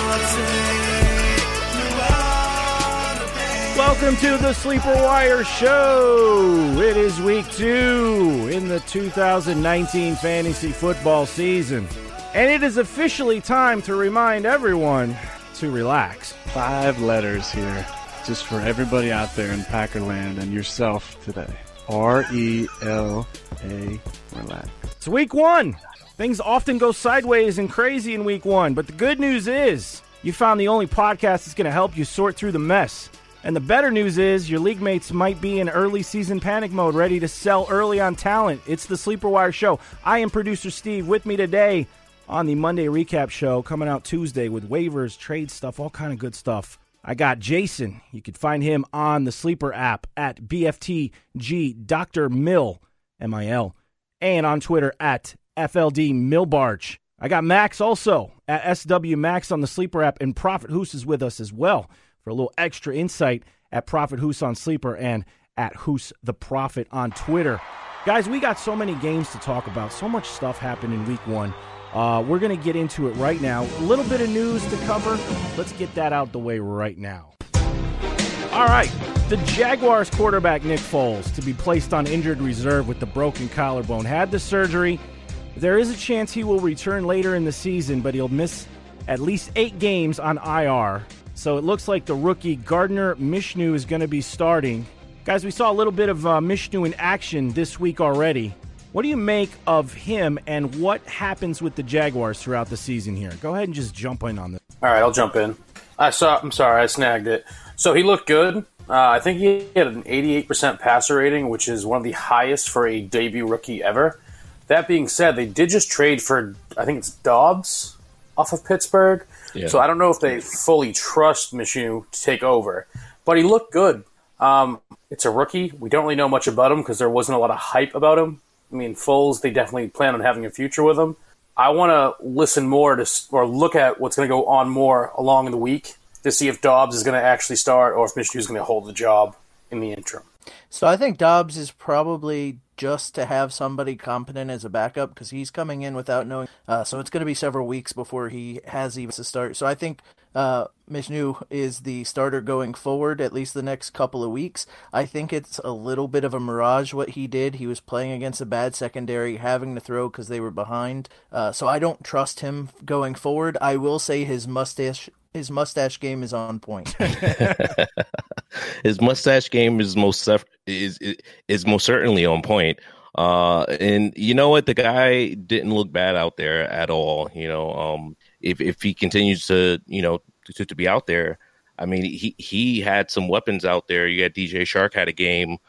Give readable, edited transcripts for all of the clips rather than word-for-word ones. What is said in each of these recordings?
Welcome to the Sleeper Wire Show. It is week 2 in the 2019 fantasy football season. And it is officially time to remind everyone to relax. 5 letters here, just for everybody out there in Packerland and yourself today. R-E-L-A, relax. It's week 1. Things often go sideways and crazy in week 1, but the good news is you found the only podcast that's going to help you sort through the mess. And the better news is your league mates might be in early season panic mode, ready to sell early on talent. It's the Sleeper Wire Show. I am producer Steve. With me today on the Monday recap show, coming out Tuesday with waivers, trade stuff, all kind of good stuff. I got Jason. You can find him on the Sleeper app at BFTG Dr. Mill, M-I-L, and on Twitter at FLD Millbarch. I got Max also at SW Max on the Sleeper app, and Prophet Hoos is with us as well for a little extra insight at Prophet Hoos on Sleeper and at Hoos the Prophet on Twitter. Guys, we got so many games to talk about. So much stuff happened in week 1. We're going to get into it right now. A little bit of news to cover. Let's get that out the way right now. All right. The Jaguars quarterback Nick Foles to be placed on injured reserve with the broken collarbone. Had the surgery. There is a chance he will return later in the season, but he'll miss at least 8 games on IR. So it looks like the rookie Gardner Minshew is going to be starting. Guys, we saw a little bit of Minshew in action this week already. What do you make of him, and what happens with the Jaguars throughout the season here? Go ahead and just jump in on this. All right, I'll jump in. I'm sorry, I snagged it. So he looked good. I think he had an 88% passer rating, which is one of the highest for a debut rookie ever. That being said, they did just trade for, I think it's Dobbs off of Pittsburgh. Yeah. So I don't know if they fully trust Minshew to take over. But he looked good. It's a rookie. We don't really know much about him because there wasn't a lot of hype about him. I mean, Foles, they definitely plan on having a future with him. I want to listen more to, or look at what's going to go on more along in the week to see if Dobbs is going to actually start or if Minshew is going to hold the job in the interim. So I think Dobbs is probably just to have somebody competent as a backup because he's coming in without knowing. So it's going to be several weeks before he has even to start. So I think Minshew is the starter going forward, at least the next couple of weeks. I think it's a little bit of a mirage what he did. He was playing against a bad secondary, having to throw because they were behind. So I don't trust him going forward. I will say his mustache game is on point. His mustache game is most certainly on point. And you know what? The guy didn't look bad out there at all. You know, if he continues to, you know, to be out there, I mean, he had some weapons out there. You got DJ Shark had a game.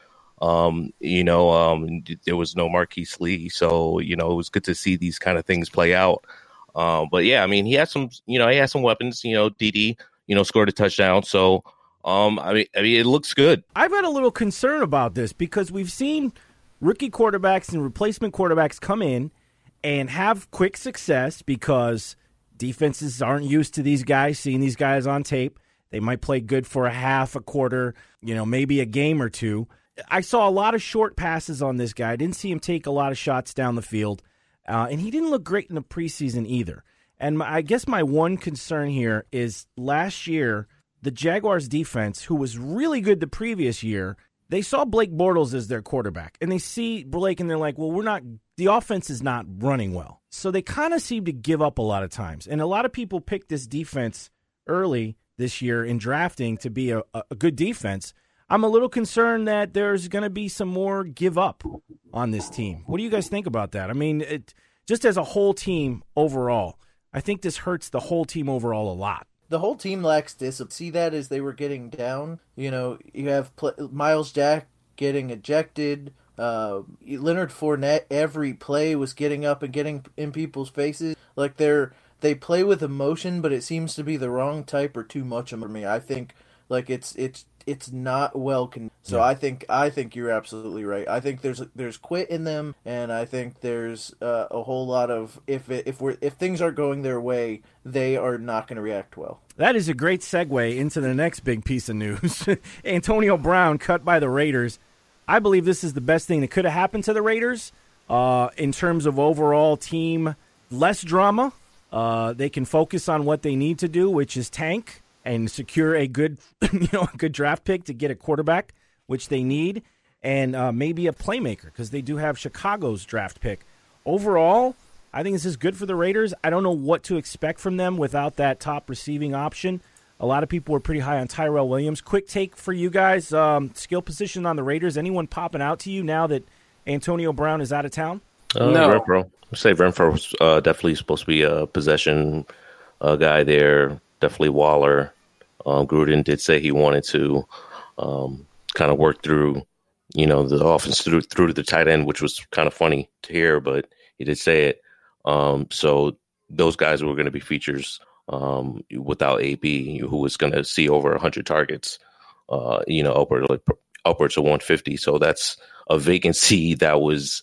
There was no Marquise Lee, so you know it was good to see these kind of things play out. But yeah, I mean, he had some weapons. You know, DD, scored a touchdown. So, I mean, it looks good. I've had a little concern about this because we've seen rookie quarterbacks and replacement quarterbacks come in and have quick success because defenses aren't used to these guys, seeing these guys on tape. They might play good for a half, a quarter, maybe a game or two. I saw a lot of short passes on this guy. I didn't see him take a lot of shots down the field. And he didn't look great in the preseason either. And I guess my one concern here is last year, the Jaguars defense, who was really good the previous year, they saw Blake Bortles as their quarterback. And they see Blake and they're like, well, the offense is not running well. So they kind of seem to give up a lot of times. And a lot of people picked this defense early this year in drafting to be a good defense. I'm a little concerned that there's going to be some more give up on this team. What do you guys think about that? I mean, just as a whole team overall, I think this hurts the whole team overall a lot. The whole team lacks discipline. See that as they were getting down. You have Miles Jack getting ejected. Leonard Fournette, every play was getting up and getting in people's faces. Like they play with emotion, but it seems to be the wrong type or too much of me. I think like it's not well. So yeah. I think you're absolutely right. I think there's quit in them, and I think there's a whole lot of if things aren't going their way, they are not going to react well. That is a great segue into the next big piece of news. Antonio Brown cut by the Raiders. I believe this is the best thing that could have happened to the Raiders in terms of overall team. Less drama, They can focus on what they need to do, which is tank and secure a good, a good draft pick to get a quarterback, which they need, and maybe a playmaker because they do have Chicago's draft pick. Overall, I think this is good for the Raiders. I don't know what to expect from them without that top receiving option. A lot of people were pretty high on Tyrell Williams. Quick take for you guys. Skill position on the Raiders. Anyone popping out to you now that Antonio Brown is out of town? No. Renfro. I'd say Renfro's definitely supposed to be a possession guy there. Definitely Waller. Gruden did say he wanted to kind of work through, the offense through to the tight end, which was kind of funny to hear, but he did say it. So those guys were going to be features without AB, who was going to see over 100 targets, upwards of 150. So that's a vacancy that was,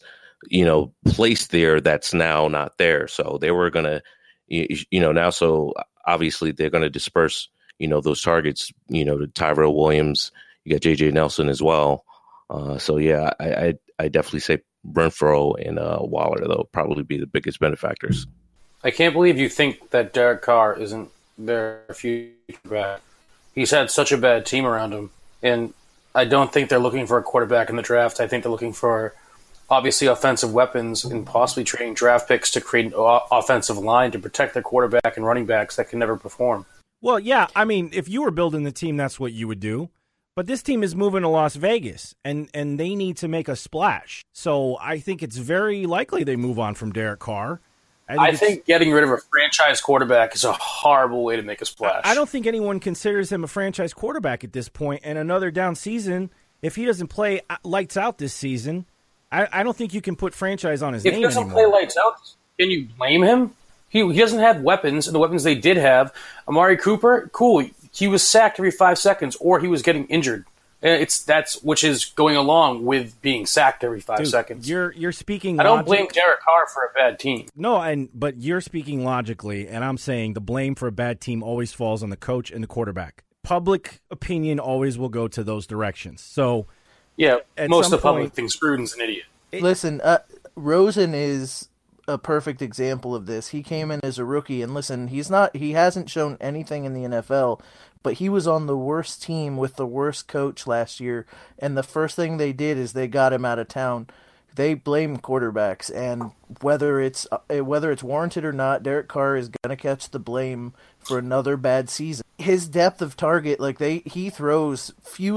placed there that's now not there. So they were going to, now, so obviously they're going to disperse, those targets, to Tyrell Williams. You got J.J. Nelson as well. So, yeah, I definitely say Renfro and Waller, though, probably be the biggest benefactors. I can't believe you think that Derek Carr isn't their future back. He's had such a bad team around him, and I don't think they're looking for a quarterback in the draft. I think they're looking for, obviously, offensive weapons and possibly trading draft picks to create an offensive line to protect their quarterback and running backs that can never perform. Well, yeah, I mean, if you were building the team, that's what you would do. But this team is moving to Las Vegas, and they need to make a splash. So I think it's very likely they move on from Derek Carr. I think getting rid of a franchise quarterback is a horrible way to make a splash. I don't think anyone considers him a franchise quarterback at this point. And another down season, if he doesn't play lights out this season, I don't think you can put franchise on his name anymore. If he doesn't play lights out, can you blame him? He doesn't have weapons, and the weapons they did have, Amari Cooper, cool. He was sacked every 5 seconds, or he was getting injured. That's which is going along with being sacked every 5 seconds. You're speaking. I don't blame Derek Carr for a bad team. No, but you're speaking logically, and I'm saying the blame for a bad team always falls on the coach and the quarterback. Public opinion always will go to those directions. So, yeah, most of the public thinks Gruden's an idiot. Listen, Rosen is a perfect example of this. He came in as a rookie, and listen, he hasn't shown anything in the NFL, but he was on the worst team with the worst coach last year, and the first thing they did is they got him out of town. They blame quarterbacks, and whether it's warranted or not, Derek Carr is going to catch the blame for another bad season. His depth of target, he throws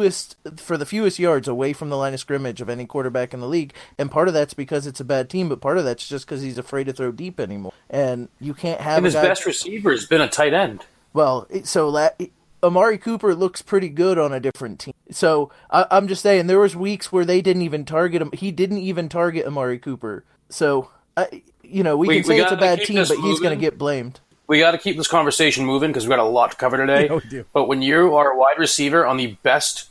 the fewest yards away from the line of scrimmage of any quarterback in the league, and part of that's because it's a bad team, but part of that's just because he's afraid to throw deep anymore. And you can't have. And his best receiver has been a tight end. Well, Amari Cooper looks pretty good on a different team. So I'm just saying there was weeks where they didn't even target him. He didn't even target Amari Cooper. So, we can say it's a bad team, but he's going to get blamed. We got to keep this conversation moving because we've got a lot to cover today. Yeah, we do. But when you are a wide receiver on the best,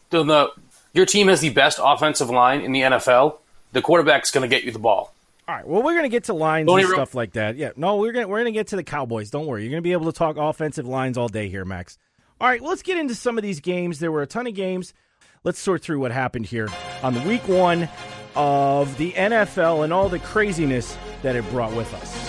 your team has the best offensive line in the NFL, the quarterback's going to get you the ball. All right, well, we're going to get to lines and stuff like that. Yeah, no, we're going to get to the Cowboys. Don't worry. You're going to be able to talk offensive lines all day here, Max. All right, let's get into some of these games. There were a ton of games. Let's sort through what happened here on the week one of the NFL and all the craziness that it brought with us.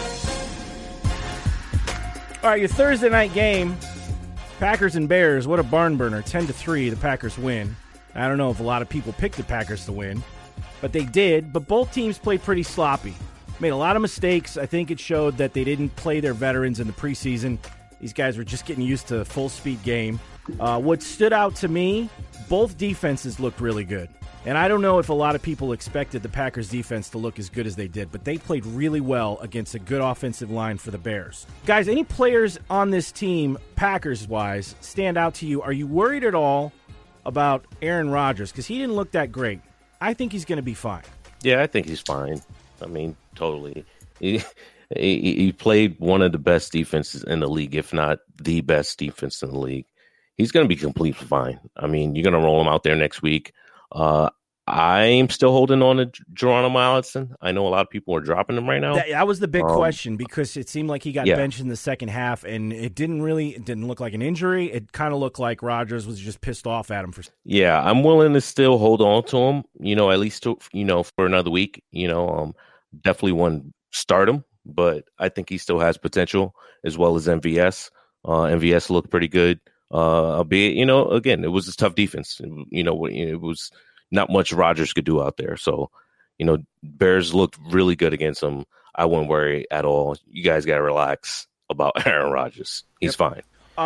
All right, your Thursday night game, Packers and Bears. What a barn burner. 10-3, the Packers win. I don't know if a lot of people picked the Packers to win, but they did. But both teams played pretty sloppy. Made a lot of mistakes. I think it showed that they didn't play their veterans in the preseason. These guys were just getting used to a full-speed game. What stood out to me, both defenses looked really good. And I don't know if a lot of people expected the Packers' defense to look as good as they did, but they played really well against a good offensive line for the Bears. Guys, any players on this team, Packers-wise, stand out to you? Are you worried at all about Aaron Rodgers? Because he didn't look that great. I think he's going to be fine. Yeah, I think he's fine. I mean, totally. He played one of the best defenses in the league, if not the best defense in the league. He's going to be completely fine. I mean, you're going to roll him out there next week. I'm still holding on to Geronimo Allison. I know a lot of people are dropping him right now. That was the big question because it seemed like he got benched in the second half, and it didn't look like an injury. It kind of looked like Rodgers was just pissed off at him. Yeah, I'm willing to still hold on to him, at least for another week. Definitely want to start him, but I think he still has potential, as well as MVS. MVS looked pretty good, albeit, again, it was a tough defense. It was not much Rodgers could do out there. So, Bears looked really good against them. I wouldn't worry at all. You guys got to relax about Aaron Rodgers. He's fine.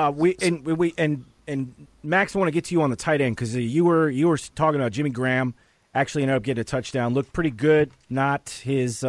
And Max, I want to get to you on the tight end because you were talking about Jimmy Graham. Actually ended up getting a touchdown. Looked pretty good. Not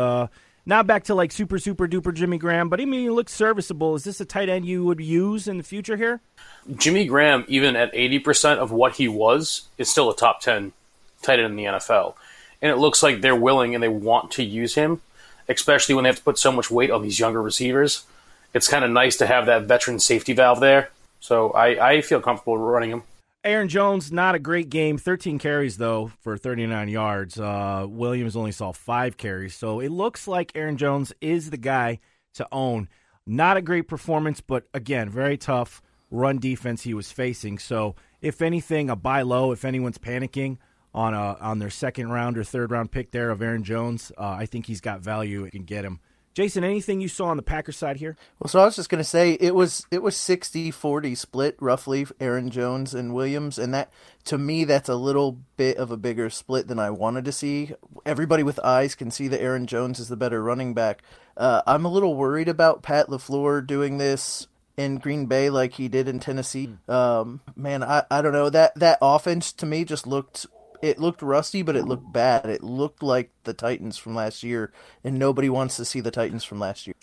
back to like super duper Jimmy Graham, but I mean, he looks serviceable. Is this a tight end you would use in the future here? Jimmy Graham, even at 80% of what he was, is still a top 10 tight end in the NFL. And it looks like they're willing and they want to use him, especially when they have to put so much weight on these younger receivers. It's kind of nice to have that veteran safety valve there. So I feel comfortable running him. Aaron Jones, not a great game. 13 carries, though, for 39 yards. Williams only saw 5 carries. So it looks like Aaron Jones is the guy to own. Not a great performance, but, again, very tough run defense he was facing. So, if anything, a buy low if anyone's panicking on their second-round or third-round pick there of Aaron Jones. I think he's got value. You can get him. Jason, anything you saw on the Packers side here? Well, so I was just going to say it was 60-40 split roughly, Aaron Jones and Williams, and that to me that's a little bit of a bigger split than I wanted to see. Everybody with eyes can see that Aaron Jones is the better running back. I'm a little worried about Pat LaFleur doing this in Green Bay like he did in Tennessee. Man, I don't know. That offense to me just looked rusty, but it looked bad. It looked like the Titans from last year, and nobody wants to see the Titans from last year.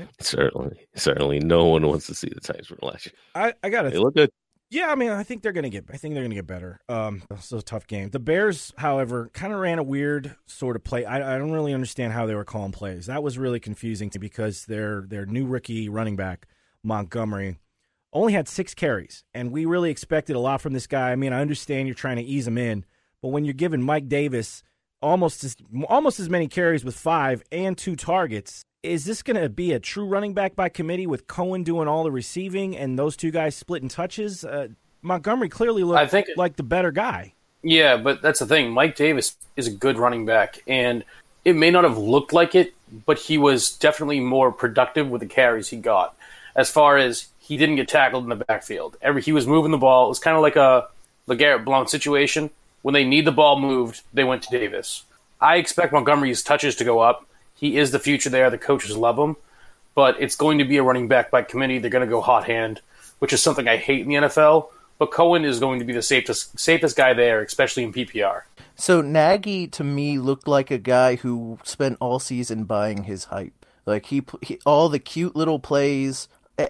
Certainly, no one wants to see the Titans from last year. I got it. They look good. Yeah, I mean, I think they're gonna get better. It's a tough game. The Bears, however, kind of ran a weird sort of play. I don't really understand how they were calling plays. That was really confusing to me because their new rookie running back Montgomery only had 6 carries, and we really expected a lot from this guy. I mean, I understand you're trying to ease him in. But when you're giving Mike Davis almost as many carries with 5 and 2 targets, is this going to be a true running back by committee with Cohen doing all the receiving and those two guys splitting touches? Montgomery clearly looked like the better guy. Yeah, but that's the thing. Mike Davis is a good running back, and it may not have looked like it, but he was definitely more productive with the carries he got. As far as he didn't get tackled in the backfield. He was moving the ball. It was kind of like a LeGarrette Blount situation. When they need the ball moved, they went to Davis. I expect Montgomery's touches to go up. He is the future there. The coaches love him. But it's going to be a running back by committee. They're going to go hot hand, which is something I hate in the NFL. But Cohen is going to be the safest guy there, especially in PPR. So Nagy, to me, looked like a guy who spent all season buying his hype. Like he all the cute little plays.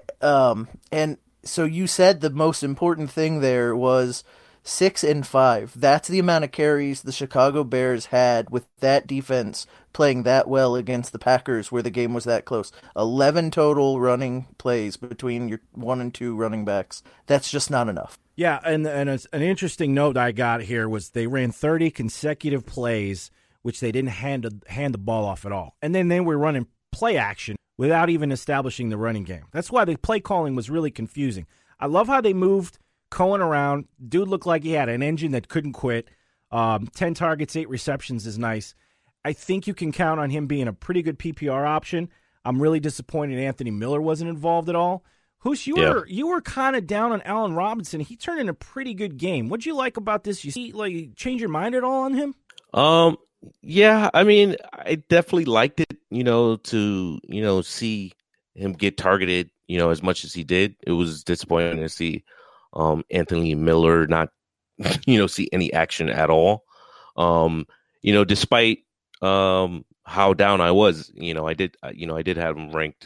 And so you said the most important thing there was 6 and 5. That's the amount of carries the Chicago Bears had with that defense playing that well against the Packers where the game was that close. 11 total running plays between your 1 and 2 running backs. That's just not enough. Yeah, and an interesting note I got here was they ran 30 consecutive plays, which they didn't hand the ball off at all. And then they were running play action without even establishing the running game. That's why the play calling was really confusing. I love how they moved Cohen around. Dude looked like he had an engine that couldn't quit. 10 targets, 8 receptions is nice. I think you can count on him being a pretty good PPR option. I'm really disappointed Anthony Miller wasn't involved at all. Hoosh, you were kind of down on Allen Robinson. He turned in a pretty good game. What'd you like about this? You see, change your mind at all on him? Yeah, I mean, I definitely liked it, to, see him get targeted, as much as he did. It was disappointing to see Anthony Miller not, see any action at all. Despite how down I was, I did have him ranked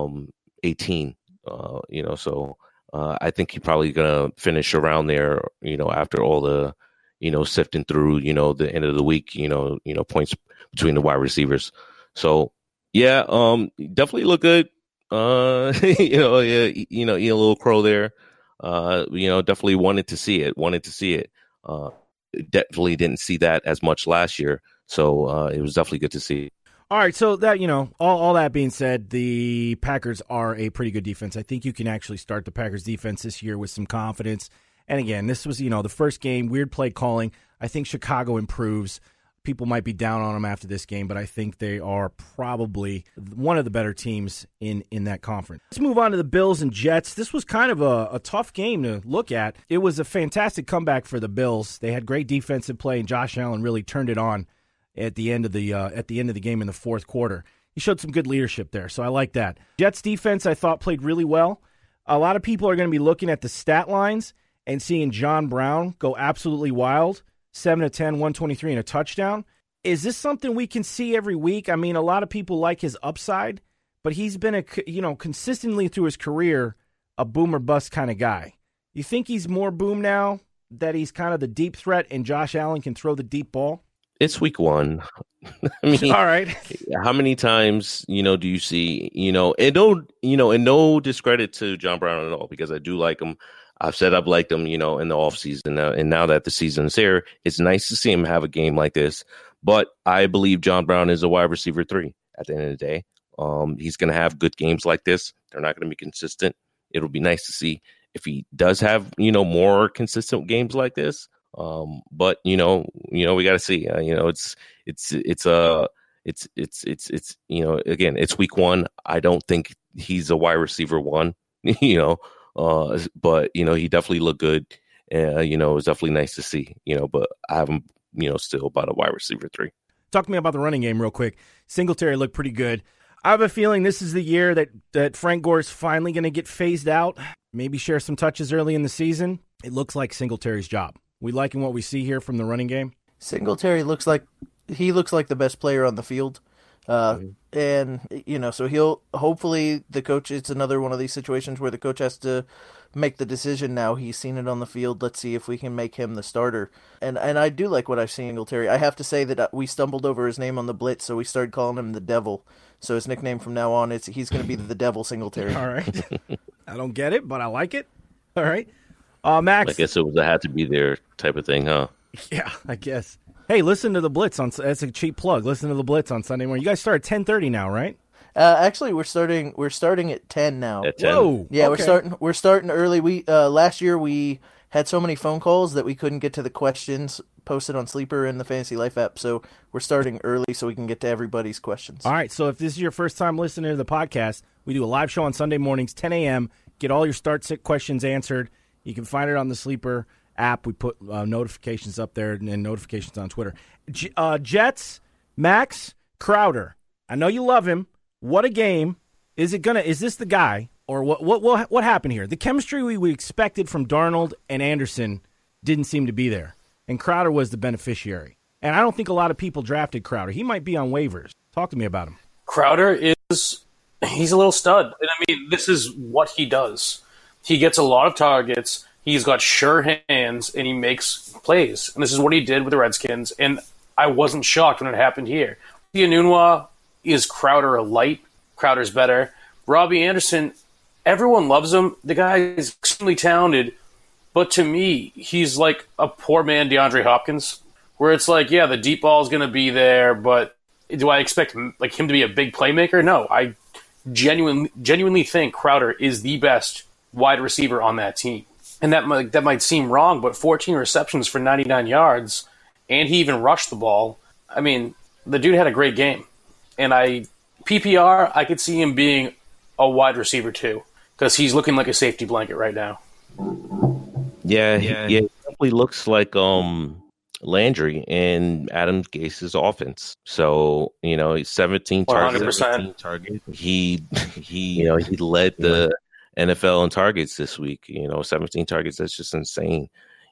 18. So I think he's probably gonna finish around there. After all the, sifting through, the end of the week, points between the wide receivers. So yeah, definitely look good. Eat a little crow there. Definitely wanted to see it. Definitely didn't see that as much last year. So it was definitely good to see. All right, so that, all that being said, the Packers are a pretty good defense. I think you can actually start the Packers defense this year with some confidence. And again, this was, the first game, weird play calling. I think Chicago improves. people might be down on them after this game, but I think they are probably one of the better teams in that conference. Let's move on to the Bills and Jets. This was kind of a tough game to look at. It was a fantastic comeback for the Bills. They had great defensive play, and Josh Allen really turned it on at the end of the game in the fourth quarter. He showed some good leadership there, so I like that. Jets defense, I thought, played really well. A lot of people are going to be looking at the stat lines and seeing John Brown go absolutely wild, 7 of 10, 123, and a touchdown. Is this something we can see every week? I mean, a lot of people like his upside, but he's been consistently through his career a boom or bust kind of guy. You think he's more boom now that he's kind of the deep threat and Josh Allen can throw the deep ball? It's week one. I mean, all right. How many times, do you see, and no discredit to John Brown at all, because I do like him. I've said I've liked him, in the offseason. And now that the season's here, it's nice to see him have a game like this. But I believe John Brown is a wide receiver 3 at the end of the day. He's going to have good games like this. They're not going to be consistent. It'll be nice to see if he does have, more consistent games like this. But we got to see. Again, it's week one. I don't think he's a wide receiver 1. But he definitely looked good. It was definitely nice to see. But I have him, still about a wide receiver 3. Talk to me about the running game real quick. Singletary looked pretty good. I have a feeling this is the year that Frank Gore's finally going to get phased out. Maybe share some touches early in the season. It looks like Singletary's job. We liking what we see here from the running game? Singletary looks like the best player on the field. And, so he'll hopefully the coach, it's another one of these situations where the coach has to make the decision now. He's seen it on the field. Let's see if we can make him the starter. And I do like what I've seen Singletary. I have to say that we stumbled over his name on the blitz, so we started calling him the Devil. So his nickname from now on, he's going to be the Devil Singletary. All right. I don't get it, but I like it. All right. Max. I guess it was a had to be there type of thing, huh? Yeah, I guess. Hey, listen to the Blitz that's a cheap plug. Listen to the Blitz on Sunday morning. You guys start at 10:30 now, right? Actually, we're starting at 10 now. At 10? Whoa. Yeah, okay. we're starting early. We last year we had so many phone calls that we couldn't get to the questions posted on Sleeper and the Fantasy Life app. So we're starting early so we can get to everybody's questions. All right. So if this is your first time listening to the podcast, we do a live show on Sunday mornings, 10 a.m. Get all your start sit questions answered. You can find it on the Sleeper app. We put notifications up there and notifications on Twitter. Jets, Max, Crowder. I know you love him. What a game. Is this the guy, or what happened here? The chemistry we expected from Darnold and Anderson didn't seem to be there, and Crowder was the beneficiary. And I don't think a lot of people drafted Crowder. He might be on waivers. Talk to me about him. Crowder he's a little stud. And I mean, this is what he does. He gets a lot of targets. He's got sure hands, and he makes plays. And this is what he did with the Redskins, and I wasn't shocked when it happened here. Enunwa is Crowder a light. Crowder's better. Robbie Anderson, everyone loves him. The guy is extremely talented, but to me, he's like a poor man DeAndre Hopkins, where it's like, yeah, the deep ball is going to be there, but do I expect him to be a big playmaker? No, I genuinely think Crowder is the best wide receiver on that team. And that might seem wrong, but 14 receptions for 99 yards, and he even rushed the ball. I mean, the dude had a great game. And PPR, I could see him being a wide receiver too, because he's looking like a safety blanket right now. Yeah, he definitely looks like Landry in Adam Gase's offense. So, he's 17 targets. 100%. He led the NFL in targets this week. 17 targets. That's just insane.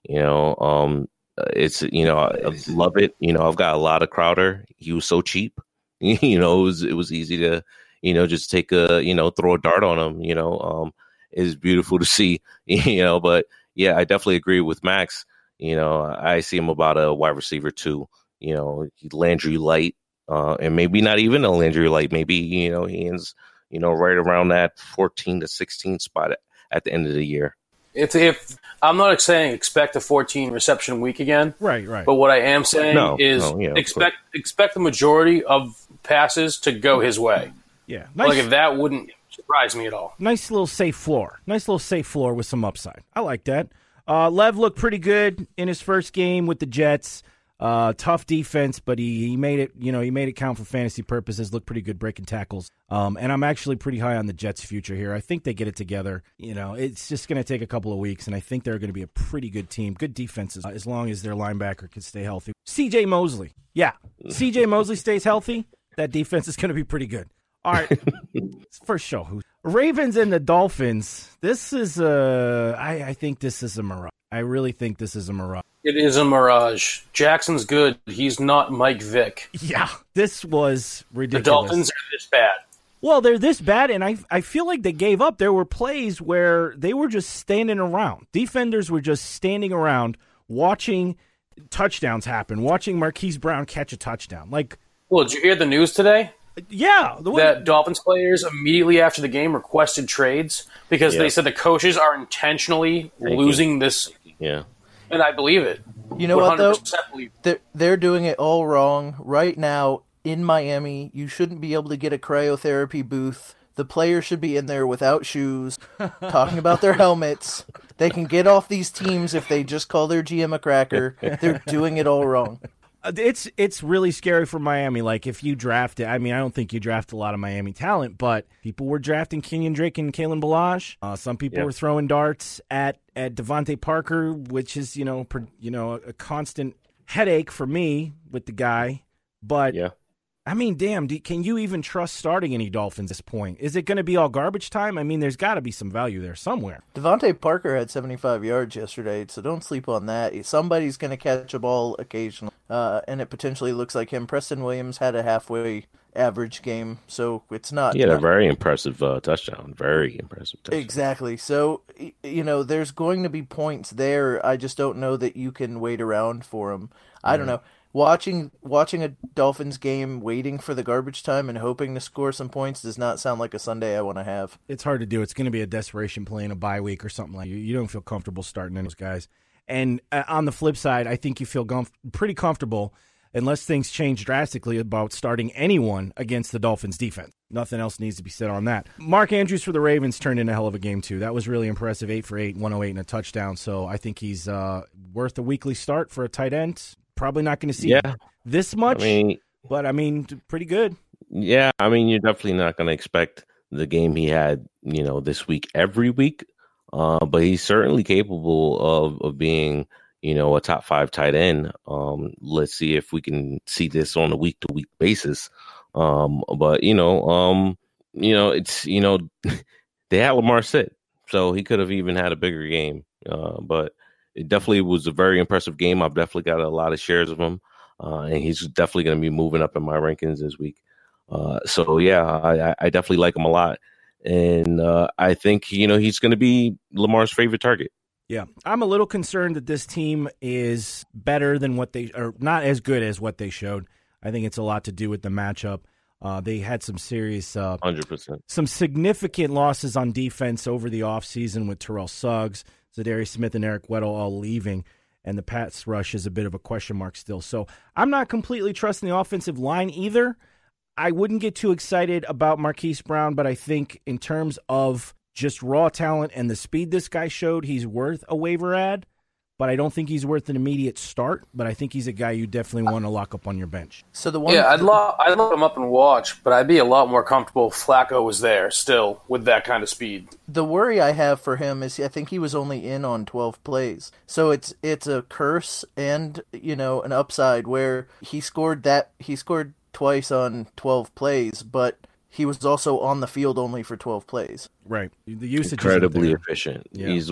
It's I love it. I've got a lot of Crowder. He was so cheap. It was easy to just take throw a dart on him. It's beautiful to see. But yeah, I definitely agree with Max. I see him about a wide receiver too. Landry light, and maybe not even a Landry light. Maybe he ends right around that 14 to 16 spot at the end of the year. If I'm not saying expect a 14 reception week again, right. But what I am saying expect the majority of passes to go his way. Yeah, nice. If that wouldn't surprise me at all. Nice little safe floor with some upside. I like that. Lev looked pretty good in his first game with the Jets. Tough defense, but he made it. He made it count for fantasy purposes. Looked pretty good breaking tackles. And I'm actually pretty high on the Jets' future here. I think they get it together. It's just going to take a couple of weeks, and I think they're going to be a pretty good team. Good defenses, as long as their linebacker can stay healthy. C.J. Mosley, yeah, C.J. Mosley stays healthy. That defense is going to be pretty good. All right, first show. Ravens and the Dolphins. This is I think this is a mirage. I really think this is a mirage. It is a mirage. Jackson's good. He's not Mike Vick. Yeah, this was ridiculous. The Dolphins are this bad. Well, they're this bad, and I feel like they gave up. There were plays where they were just standing around. Defenders were just standing around watching touchdowns happen, watching Marquise Brown catch a touchdown. Well, did you hear the news today? Yeah. That Dolphins players immediately after the game requested trades because they said the coaches are intentionally losing this. Yeah. And I believe it. You know what, though? They're doing it all wrong. Right now, in Miami, you shouldn't be able to get a cryotherapy booth. The players should be in there without shoes, talking about their helmets. They can get off these teams if they just call their GM a cracker. They're doing it all wrong. It's really scary for Miami. If you draft it, I don't think you draft a lot of Miami talent, but people were drafting Kenyon Drake and Kalen Ballage. Some people were throwing darts at Devontae Parker, which is a constant headache for me with the guy. But damn, can you even trust starting any Dolphins at this point? Is it going to be all garbage time? There's got to be some value there somewhere. Devontae Parker had 75 yards yesterday, so don't sleep on that. Somebody's going to catch a ball occasionally, and it potentially looks like him. Preston Williams had a halfway average game, so it's not... He had a very impressive touchdown. Very impressive touchdown. Exactly. So, there's going to be points there. I just don't know that you can wait around for him. I don't know. Watching a Dolphins game, waiting for the garbage time and hoping to score some points does not sound like a Sunday I want to have. It's hard to do. It's going to be a desperation play in a bye week or something like that. You don't feel comfortable starting in those guys. And on the flip side, I think you feel pretty comfortable, unless things change drastically, about starting anyone against the Dolphins defense. Nothing else needs to be said on that. Mark Andrews for the Ravens turned in a hell of a game, too. That was really impressive. 8 for 8, 108 and a touchdown. So I think he's worth a weekly start for a tight end. Probably not going to see this much, but pretty good. Yeah, you're definitely not going to expect the game he had, this week every week. But he's certainly capable of being, a top 5 tight end. Let's see if we can see this on a week to week basis. But it's they had Lamar sit, so he could have even had a bigger game. But it definitely was a very impressive game. I've definitely got a lot of shares of him, and he's definitely going to be moving up in my rankings this week. I definitely like him a lot, and I think he's going to be Lamar's favorite target. Yeah, I'm a little concerned that this team is better than not as good as what they showed. I think it's a lot to do with the matchup. They had some serious, 100%, some significant losses on defense over the offseason with Terrell Suggs, Zadarius Smith, and Eric Weddle all leaving, and the pass rush is a bit of a question mark still. So I'm not completely trusting the offensive line either. I wouldn't get too excited about Marquise Brown, but I think in terms of just raw talent and the speed this guy showed, he's worth a waiver ad. But I don't think he's worth an immediate start. But I think he's a guy you definitely want to lock up on your bench. So I'd lock him up and watch, but I'd be a lot more comfortable if Flacco was there still with that kind of speed. The worry I have for him is I think he was only in on 12 plays. So it's a curse and an upside where he scored twice on 12 plays, but he was also on the field only for 12 plays. Right. The usage incredibly efficient. Yeah. He's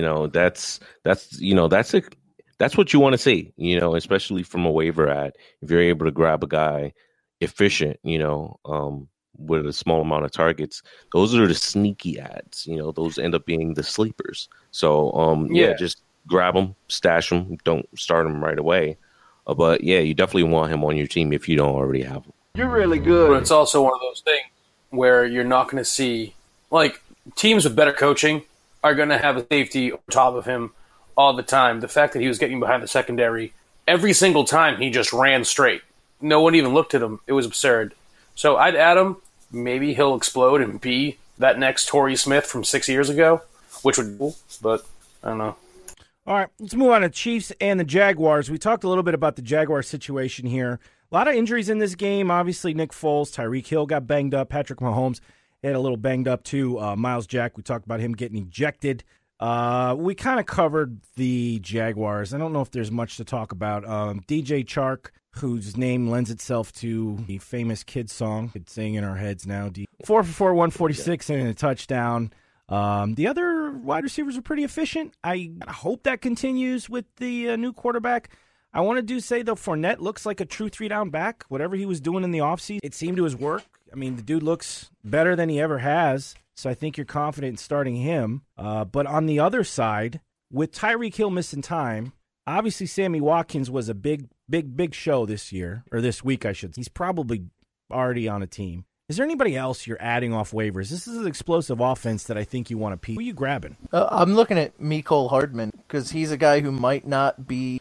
that's what you want to see, especially from a waiver ad. If you're able to grab a guy efficient, with a small amount of targets, those are the sneaky ads. Those end up being the sleepers. So just grab them, stash them, don't start them right away. But you definitely want him on your team if you don't already have him. You're really good. But it's also one of those things where you're not going to see, teams with better coaching are going to have a safety on top of him all the time. The fact that he was getting behind the secondary every single time, he just ran straight. No one even looked at him. It was absurd. So I'd add him. Maybe he'll explode and be that next Torrey Smith from 6 years ago, which would be cool, but I don't know. All right, let's move on to Chiefs and the Jaguars. We talked a little bit about the Jaguars situation here. A lot of injuries in this game. Obviously, Nick Foles, Tyreek Hill got banged up. Patrick Mahomes had a little banged up too. Miles Jack, we talked about him getting ejected. We kind of covered the Jaguars. I don't know if there's much to talk about. DJ Chark, whose name lends itself to the famous kids song. It's saying in our heads now. 4 for 4, 146 and a touchdown. The other wide receivers are pretty efficient. I hope that continues with the new quarterback. I want to say, though, Fournette looks like a true 3-down back. Whatever he was doing in the offseason, it seemed to his work. I mean, the dude looks better than he ever has, so I think you're confident in starting him. But on the other side, with Tyreek Hill missing time, obviously Sammy Watkins was a big show this year, or this week, I should say. He's probably already on a team. Is there anybody else you're adding off waivers? This is an explosive offense that I think you want to peak. Who are you grabbing? I'm looking at Mecole Hardman because he's a guy who might not be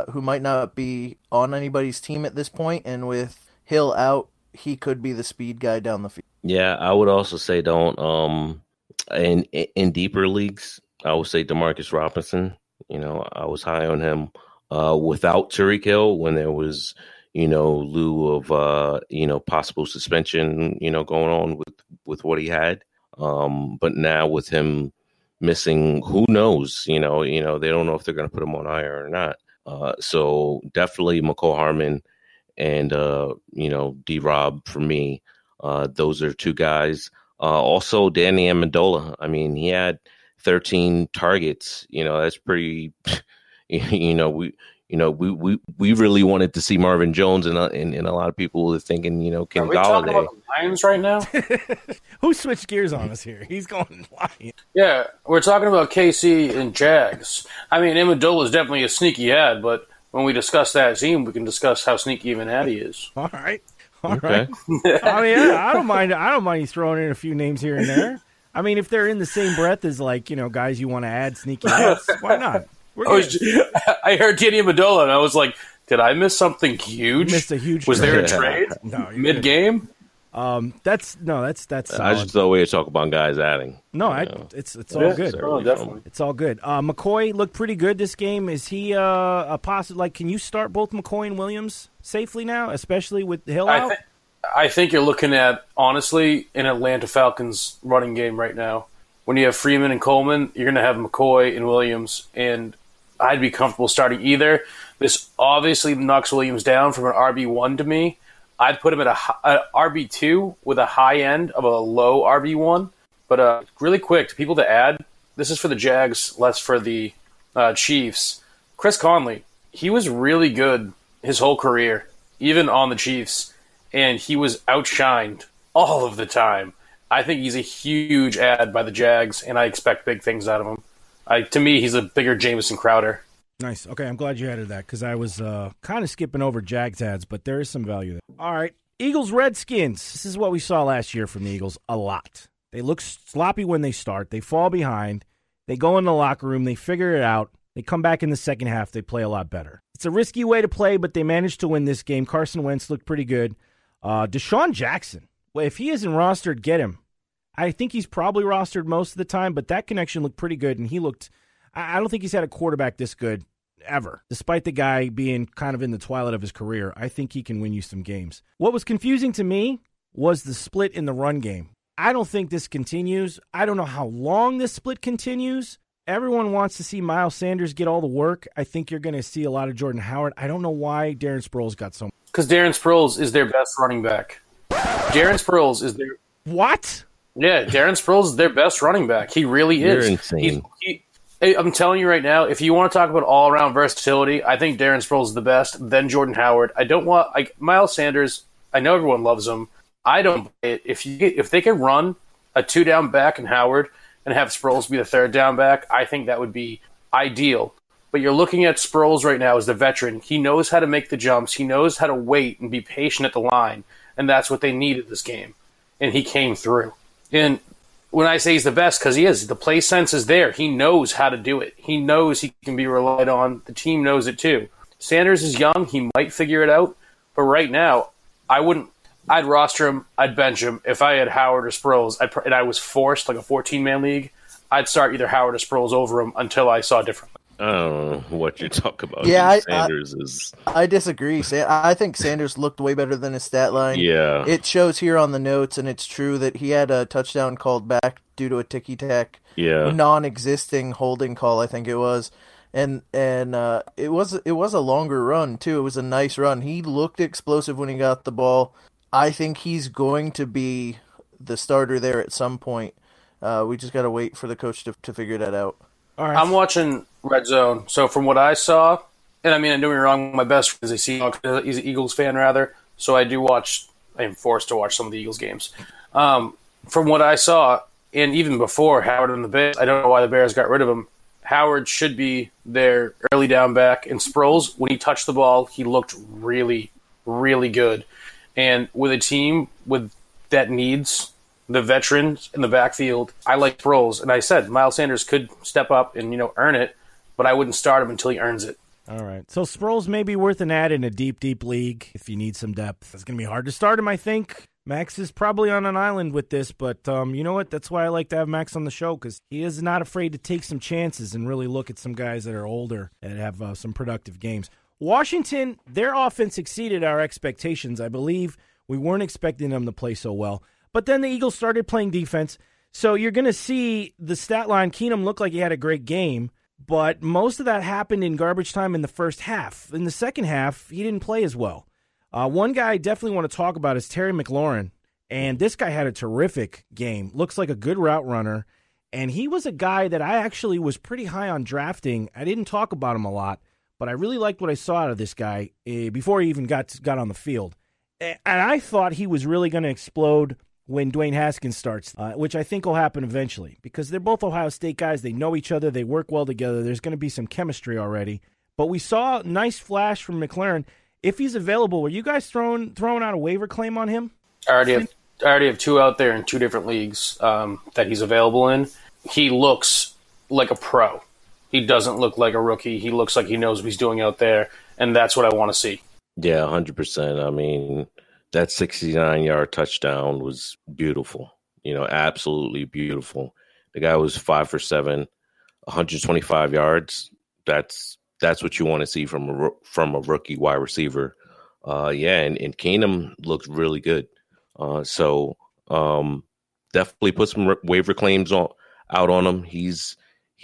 on anybody's team at this point, and with Hill out, he could be the speed guy down the field. Yeah, I would also say don't. In deeper leagues, I would say Demarcus Robinson. I was high on him without Tyreek Hill when there was, lieu of possible suspension, going on with what he had. But now with him missing, who knows? They don't know if they're going to put him on IR or not. So definitely Mecole Hardman and D-Rob for me. Those are two guys. Also Danny Amendola. I mean, he had 13 targets. That's pretty. We really wanted to see Marvin Jones, and a lot of people were thinking, Kenny Golladay. Talking about the Lions right now? Who switched gears on us here? He's going Lions. Yeah, we're talking about KC and Jags. I mean, Amendola is definitely a sneaky ad, but when we discuss that team, we can discuss how sneaky of an ad he is. All right. I mean, yeah, I don't mind you throwing in a few names here and there. I mean, if they're in the same breath as guys you want to add sneaky ads, why not? I heard Danny Amendola, and I was like, did I miss something huge? You missed a huge Was trade. there a trade? No, mid-game? That's I just thought we were talking about guys adding. No, it's all good. Oh, definitely. It's all good. McCoy looked pretty good this game. Is he a possible? Can you start both McCoy and Williams safely now, especially with Hill out? I think you're looking at, honestly, an Atlanta Falcons running game right now. When you have Freeman and Coleman, you're going to have McCoy and Williams, and I'd be comfortable starting either. This obviously knocks Williams down from an RB1 to me. I'd put him at an RB2 with a high end of a low RB1. But really quick, people to add, this is for the Jags, less for the Chiefs. Chris Conley, he was really good his whole career, even on the Chiefs, and he was outshined all of the time. I think he's a huge ad by the Jags, and I expect big things out of him. To me, he's a bigger Jamison Crowder. Nice. Okay, I'm glad you added that because I was kind of skipping over Jags ads, but there is some value there. All right, Eagles-Redskins. This is what we saw last year from the Eagles a lot. They look sloppy when they start. They fall behind. They go in the locker room. They figure it out. They come back in the second half. They play a lot better. It's a risky way to play, but they managed to win this game. Carson Wentz looked pretty good. Deshaun Jackson. Well, if he isn't rostered, get him. I think he's probably rostered most of the time, but that connection looked pretty good, and he looked – I don't think he's had a quarterback this good ever. Despite the guy being kind of in the twilight of his career, I think he can win you some games. What was confusing to me was the split in the run game. I don't think this continues. I don't know how long this split continues. Everyone wants to see Miles Sanders get all the work. I think you're going to see a lot of Jordan Howard. I don't know why Darren Sproles got so much. Because Darren Sproles is their best running back. Darren Sproles is their... What? Yeah, Darren Sproles is their best running back. He really is. You're insane. I'm telling you right now, if you want to talk about all-around versatility, I think Darren Sproles is the best, then Jordan Howard. I don't want Miles Sanders. I know everyone loves him. I don't buy it. If they could run a two-down back in Howard and have Sproles be the third down back, I think that would be ideal. But you're looking at Sproles right now as the veteran. He knows how to make the jumps. He knows how to wait and be patient at the line, and that's what they needed this game. And he came through. And when I say he's the best, because he is. The play sense is there. He knows how to do it. He knows he can be relied on. The team knows it too. Sanders is young. He might figure it out. But right now, I'd roster him. I'd bench him. If I had Howard or Sproles, and I was forced, like a 14-man league, I'd start either Howard or Sproles over him until I saw differently. I don't know what you're talking about. Yeah, Sanders is. I disagree. I think Sanders looked way better than his stat line. Yeah. It shows here on the notes, and it's true that he had a touchdown called back due to a ticky-tack, non-existing holding call, I think it was. And it was a longer run, too. It was a nice run. He looked explosive when he got the ball. I think he's going to be the starter there at some point. We just got to wait for the coach to figure that out. All right. I'm watching Red Zone. So from what I saw, and I mean, don't get me wrong, my best friend is he's an Eagles fan, rather. So I am forced to watch some of the Eagles games. From what I saw, and even before Howard and the Bears, I don't know why the Bears got rid of him. Howard should be their early down back. And Sproles, when he touched the ball, he looked really, really good. And with a team that needs the veterans in the backfield, I like Sproles. And I said Miles Sanders could step up and earn it, but I wouldn't start him until he earns it. All right. So Sproles may be worth an add in a deep, deep league if you need some depth. It's going to be hard to start him, I think. Max is probably on an island with this, but you know what? That's why I like to have Max on the show, because he is not afraid to take some chances and really look at some guys that are older and have some productive games. Washington, their offense exceeded our expectations. I believe we weren't expecting them to play so well. But then the Eagles started playing defense. So you're going to see the stat line. Keenum looked like he had a great game, but most of that happened in garbage time in the first half. In the second half, he didn't play as well. One guy I definitely want to talk about is Terry McLaurin, and this guy had a terrific game. Looks like a good route runner, and he was a guy that I actually was pretty high on drafting. I didn't talk about him a lot, but I really liked what I saw out of this guy before he even got on the field. And I thought he was really going to explode when Dwayne Haskins starts, which I think will happen eventually, because they're both Ohio State guys. They know each other. They work well together. There's going to be some chemistry already. But we saw a nice flash from McLaurin. If he's available, were you guys throwing out a waiver claim on him? I already have two out there in two different leagues that he's available in. He looks like a pro. He doesn't look like a rookie. He looks like he knows what he's doing out there, and that's what I want to see. Yeah, 100%. I mean, that 69-yard touchdown was beautiful. Absolutely beautiful. The guy was 5 for 7, 125 yards. That's what you want to see from a rookie wide receiver. And Keenum looked really good. So definitely put some waiver claims out on him. He's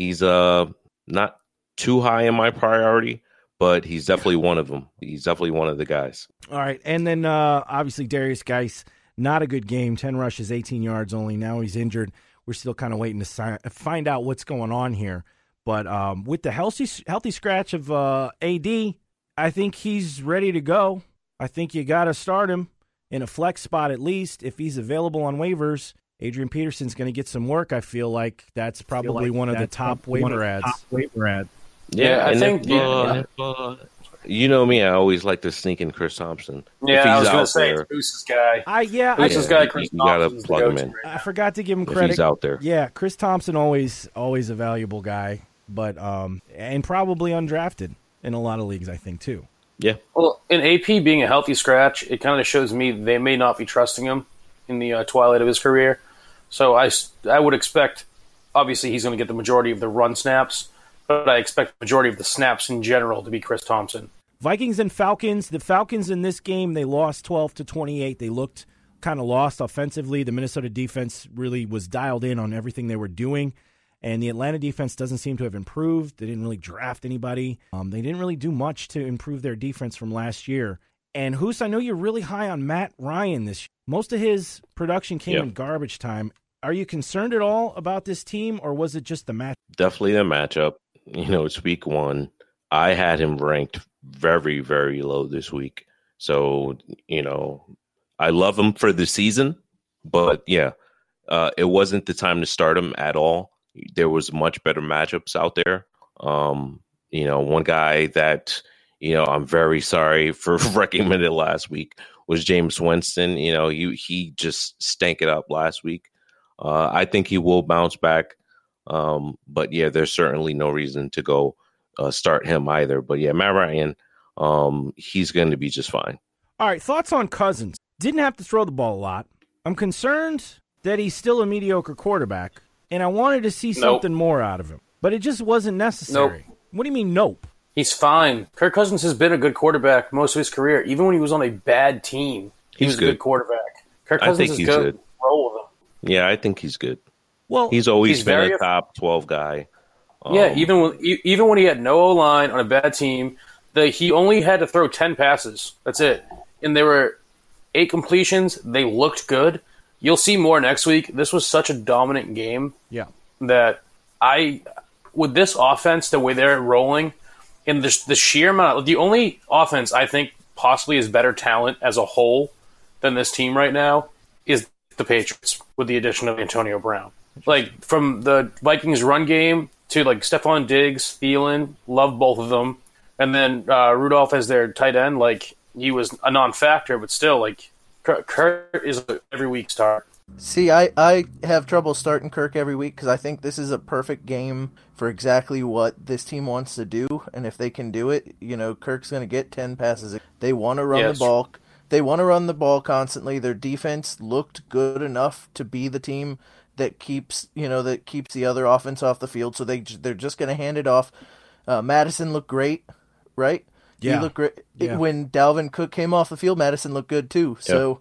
not too high in my priority, but he's definitely one of them. He's definitely one of the guys. All right, and then obviously Darius Geis, not a good game. 10 rushes, 18 yards only. Now he's injured. We're still kind of waiting to find out what's going on here. But with the healthy scratch of AD, I think he's ready to go. I think you got to start him in a flex spot at least. If he's available on waivers, Adrian Peterson's going to get some work. I feel like that's probably one of the top waiver ads. Yeah, I think. You know me, I always like to sneak in Chris Thompson. Yeah, I was going to say, it's Moose's guy. Moose's guy, Chris you Thompson. got to plug him in. I forgot to give him credit. If he's out there. Yeah, Chris Thompson always a valuable guy, but and probably undrafted in a lot of leagues, I think, too. Yeah. Well, in AP being a healthy scratch, it kind of shows me they may not be trusting him in the twilight of his career. So I would expect, obviously, he's going to get the majority of the run snaps, but I expect the majority of the snaps in general to be Chris Thompson. Vikings and Falcons. The Falcons in this game, they lost 12-28. They looked kind of lost offensively. The Minnesota defense really was dialed in on everything they were doing, and the Atlanta defense doesn't seem to have improved. They didn't really draft anybody. They didn't really do much to improve their defense from last year. And Hoos, I know you're really high on Matt Ryan this year. Most of his production came in garbage time. Are you concerned at all about this team, or was it just the match? Definitely the matchup. It's week 1. I had him ranked very, very low this week. So, I love him for the season, but it wasn't the time to start him at all. There was much better matchups out there. One guy that, I'm very sorry for recommended last week was James Winston. He just stank it up last week. I think he will bounce back. But there's certainly no reason to go start him either. But Matt Ryan, he's going to be just fine. All right, thoughts on Cousins. Didn't have to throw the ball a lot. I'm concerned that he's still a mediocre quarterback, and I wanted to see something more out of him. But it just wasn't necessary. What do you mean, nope? He's fine. Kirk Cousins has been a good quarterback most of his career. Even when he was on a bad team, he was a good quarterback. Kirk Cousins is good. Roll with him. Yeah, I think he's good. Well, he's always been a top 12 guy. Yeah, even when he had no O-line on a bad team, he only had to throw 10 passes. That's it. And there were 8 completions. They looked good. You'll see more next week. This was such a dominant game that with this offense, the way they're rolling, and the sheer amount, the only offense I think possibly is better talent as a whole than this team right now is the Patriots with the addition of Antonio Brown. Like, from the Vikings run game to, like, Stephon Diggs, Thielen, love both of them. And then Rudolph as their tight end, like, he was a non-factor, but still, like, Kirk is an every week start. See, I have trouble starting Kirk every week because I think this is a perfect game for exactly what this team wants to do. And if they can do it, Kirk's going to get 10 passes. They want to run the ball. They want to run the ball constantly. Their defense looked good enough to be the team that keeps the other offense off the field. So they're just going to hand it off. Madison looked great, right? Yeah. He looked great. Yeah. When Dalvin Cook came off the field, Madison looked good too. So,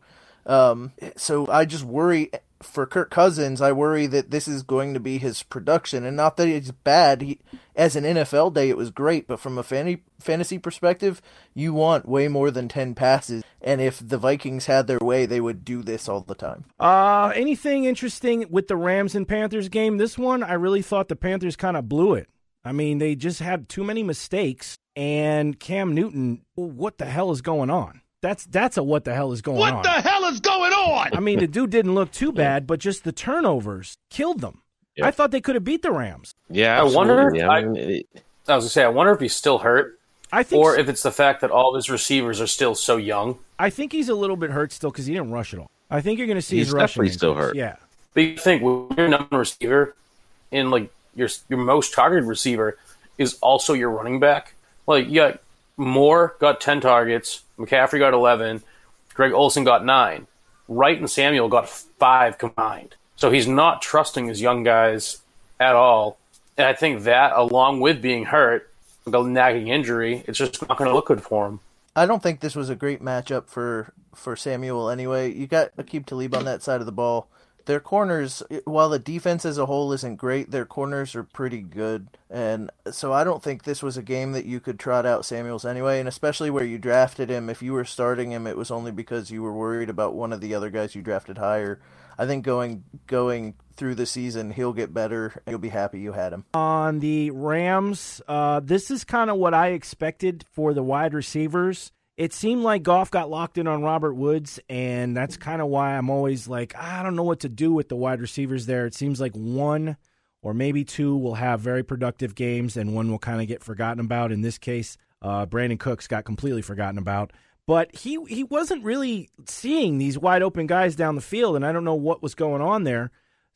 so I just worry for Kirk Cousins. I worry that this is going to be his production, and not that it's bad. As an NFL day, it was great, but from a fantasy perspective, you want way more than 10 passes. And if the Vikings had their way, they would do this all the time. Anything interesting with the Rams and Panthers game? This one, I really thought the Panthers kind of blew it. I mean, they just had too many mistakes. And Cam Newton, what the hell is going on? That's a what the hell is going on. What the hell is going on? I mean, the dude didn't look too bad, but just the turnovers killed them. Yeah. I thought they could have beat the Rams. Yeah, absolutely. I was going to say, I wonder if he's still hurt. I think or if it's the fact that all of his receivers are still so young. I think he's a little bit hurt still because he didn't rush at all. I think you're going to see his rushing. He's definitely still hurt. Yeah. But you think when your number receiver in like your most targeted receiver is also your running back, like you got Moore got 10 targets, McCaffrey got 11, Greg Olsen got 9, Wright and Samuel got 5 combined. So he's not trusting his young guys at all. And I think that, along with being hurt, the nagging injury, it's just not going to look good for him. I don't think this was a great matchup for Samuel anyway. You got Aqib Talib on that side of the ball. Their corners, while the defense as a whole isn't great, their corners are pretty good. And so I don't think this was a game that you could trot out Samuels anyway, and especially where you drafted him. If you were starting him, it was only because you were worried about one of the other guys you drafted higher. I think going through the season, he'll get better. You'll be happy you had him. On the Rams, this is kind of what I expected for the wide receivers. It seemed like Goff got locked in on Robert Woods, and that's kind of why I'm always like, I don't know what to do with the wide receivers there. It seems like one or maybe two will have very productive games, and one will kind of get forgotten about. In this case, Brandon Cooks got completely forgotten about. But he wasn't really seeing these wide-open guys down the field, and I don't know what was going on there.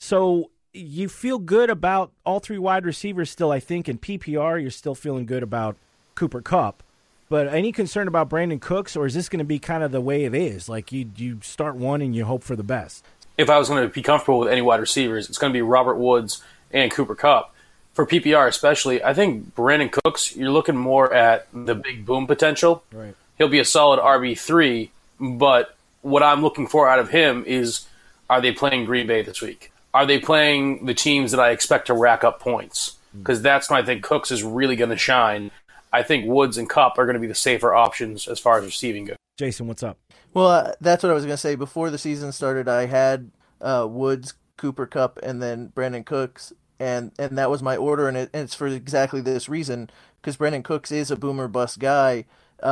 So you feel good about all 3 wide receivers still, I think. In PPR, you're still feeling good about Cooper Kupp. But any concern about Brandon Cooks, or is this going to be kind of the way it is? Like you start one and you hope for the best? If I was going to be comfortable with any wide receivers, it's going to be Robert Woods and Cooper Kupp. For PPR especially, I think Brandon Cooks, you're looking more at the big boom potential. Right. He'll be a solid RB3, but what I'm looking for out of him is, are they playing Green Bay this week? Are they playing the teams that I expect to rack up points? Because that's when I think Cooks is really going to shine. I think Woods and Kupp are going to be the safer options as far as receiving goes. Jason, what's up? Well, that's what I was going to say. Before the season started, I had Woods, Cooper Kupp, and then Brandon Cooks, and that was my order, and it's for exactly this reason, because Brandon Cooks is a boomer bust guy.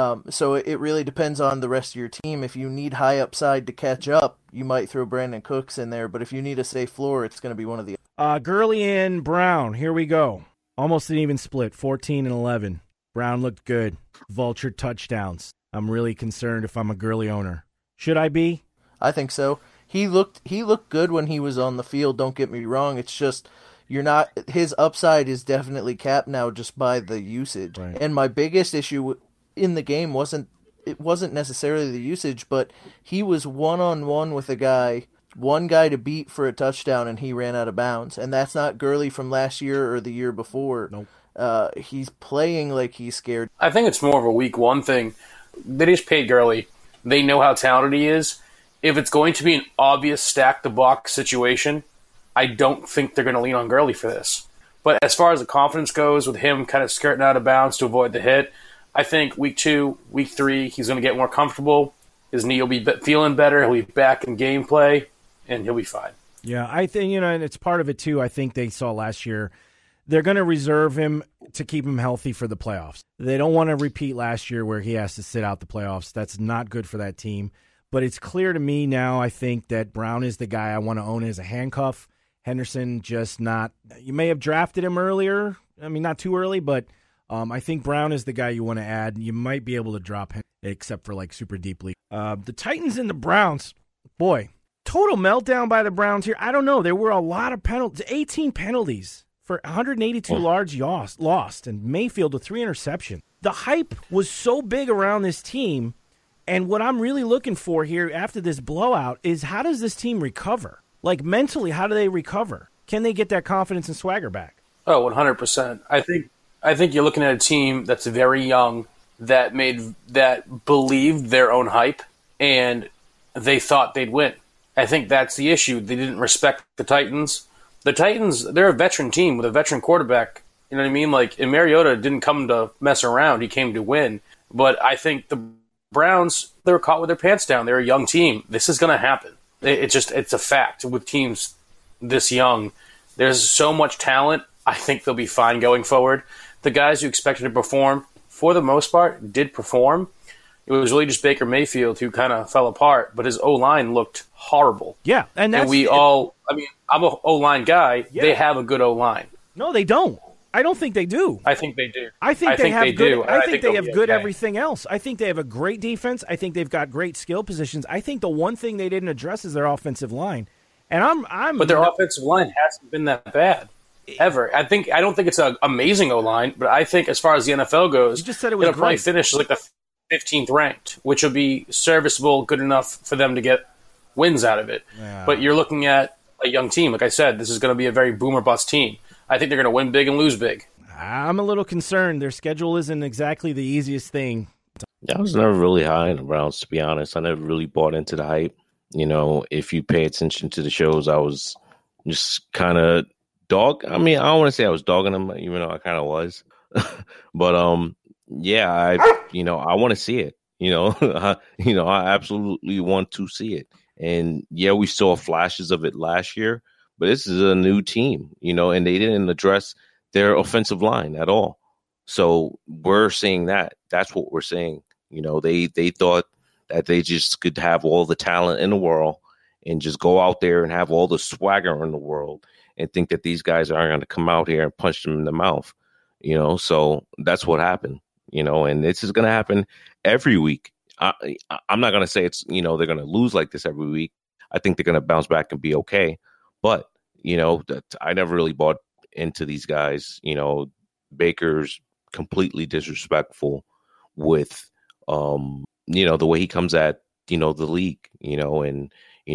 So it really depends on the rest of your team. If you need high upside to catch up, you might throw Brandon Cooks in there, but if you need a safe floor, it's going to be one of the Gurley and Brown, here we go. Almost an even split, 14 and 11. Brown looked good. Vulture touchdowns. I'm really concerned if I'm a Gurley owner. Should I be? I think so. He looked good when he was on the field, don't get me wrong. It's just his upside is definitely capped now just by the usage. Right. And my biggest issue in the game wasn't necessarily the usage, but he was one-on-one with one guy to beat for a touchdown, and he ran out of bounds. And that's not Gurley from last year or the year before. Nope. he's playing like he's scared. I think it's more of a week one thing. They just paid Gurley. They know how talented he is. If it's going to be an obvious stack the box situation, I don't think they're going to lean on Gurley for this. But as far as the confidence goes, with him kind of skirting out of bounds to avoid the hit, I think week 2, week 3, he's going to get more comfortable. His knee will be feeling better. He'll be back in gameplay, and he'll be fine. Yeah, I think, and it's part of it too. I think they saw last year they're going to reserve him to keep him healthy for the playoffs. They don't want to repeat last year where he has to sit out the playoffs. That's not good for that team. But it's clear to me now, I think, that Brown is the guy I want to own as a handcuff. Henderson just not – you may have drafted him earlier. I mean, not too early, but I think Brown is the guy you want to add. You might be able to drop him except for like super deeply. The Titans and the Browns, boy, total meltdown by the Browns here. I don't know. There were a lot of penalties, 18 penalties for 182 yards lost, and Mayfield with 3 interceptions. The hype was so big around this team, and what I'm really looking for here after this blowout is how does this team recover? Like mentally, how do they recover? Can they get that confidence and swagger back? Oh, 100%. I think you're looking at a team that's very young that believed their own hype and they thought they'd win. I think that's the issue. They didn't respect the Titans. The Titans, they're a veteran team with a veteran quarterback. You know what I mean? Like, and Mariota didn't come to mess around. He came to win. But I think the Browns, they were caught with their pants down. They're a young team. This is going to happen. It's a fact with teams this young. There's so much talent. I think they'll be fine going forward. The guys who expected to perform, for the most part, did perform. It was really just Baker Mayfield who kind of fell apart, but his O-line looked horrible. Yeah, and I'm an O-line guy. Yeah. They have a good O-line. No, they don't. I don't think they do. I think they do. I think they have good okay. everything else. I think they have a great defense. I think they've got great skill positions. I think the one thing they didn't address is their offensive line. And But their offensive line hasn't been that bad ever. I don't think it's an amazing O-line, but I think as far as the NFL goes, you just said it was it'll probably finish like the 15th ranked, which will be serviceable, good enough for them to get wins out of it. Yeah. But you're looking at a young team. Like I said, this is going to be a very boom or bust team. I think they're going to win big and lose big. I'm a little concerned. Their schedule isn't exactly the easiest thing. I was never really high on the Browns, to be honest. I never really bought into the hype. You know, if you pay attention to the shows, I was just kind of I mean, I don't want to say I was dogging them, even though I kind of was. But, yeah, I want to see it. I absolutely want to see it. And, yeah, we saw flashes of it last year. But this is a new team, and they didn't address their offensive line at all. So we're seeing that. That's what we're seeing. They thought that they just could have all the talent in the world and just go out there and have all the swagger in the world and think that these guys aren't going to come out here and punch them in the mouth. So that's what happened, and this is going to happen every week. I'm not going to say it's, they're going to lose like this every week. I think they're going to bounce back and be okay. But, I never really bought into these guys. Baker's completely disrespectful with, the way he comes at, the league, and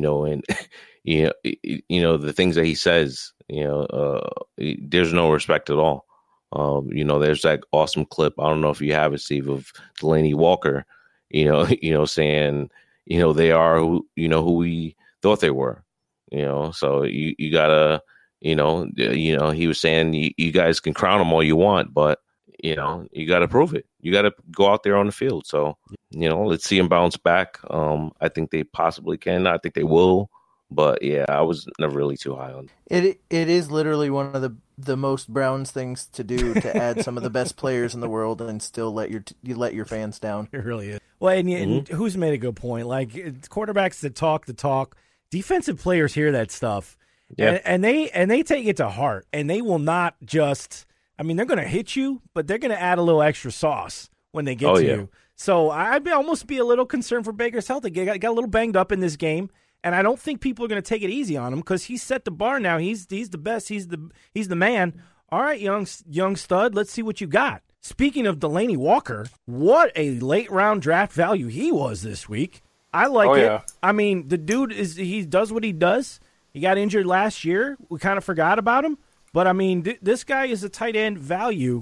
the things that he says, there's no respect at all. There's that awesome clip. I don't know if you have it, Steve, of Delaney Walker, saying, they are who we thought they were. So you gotta, he was saying you guys can crown them all you want, but you gotta prove it. You gotta go out there on the field. So let's see them bounce back. I think they possibly can. I think they will. But yeah, I was never really too high on it. It is literally one of the most Browns things to do, to add some of the best players in the world and still let your fans down. It really is. Well, and who's made a good point? Like, quarterbacks that talk the talk. Defensive players hear that stuff, and they take it to heart, and they will not just. I mean, they're going to hit you, but they're going to add a little extra sauce when they get to you. So I'd almost be a little concerned for Baker's health. He got a little banged up in this game, and I don't think people are going to take it easy on him because he set the bar now. He's the best. He's the man. All right, young stud. Let's see what you got. Speaking of Delaney Walker, what a late round draft value he was this week. I like it. Yeah. I mean, the dude he does what he does. He got injured last year. We kind of forgot about him. But, I mean, this guy is a tight end value.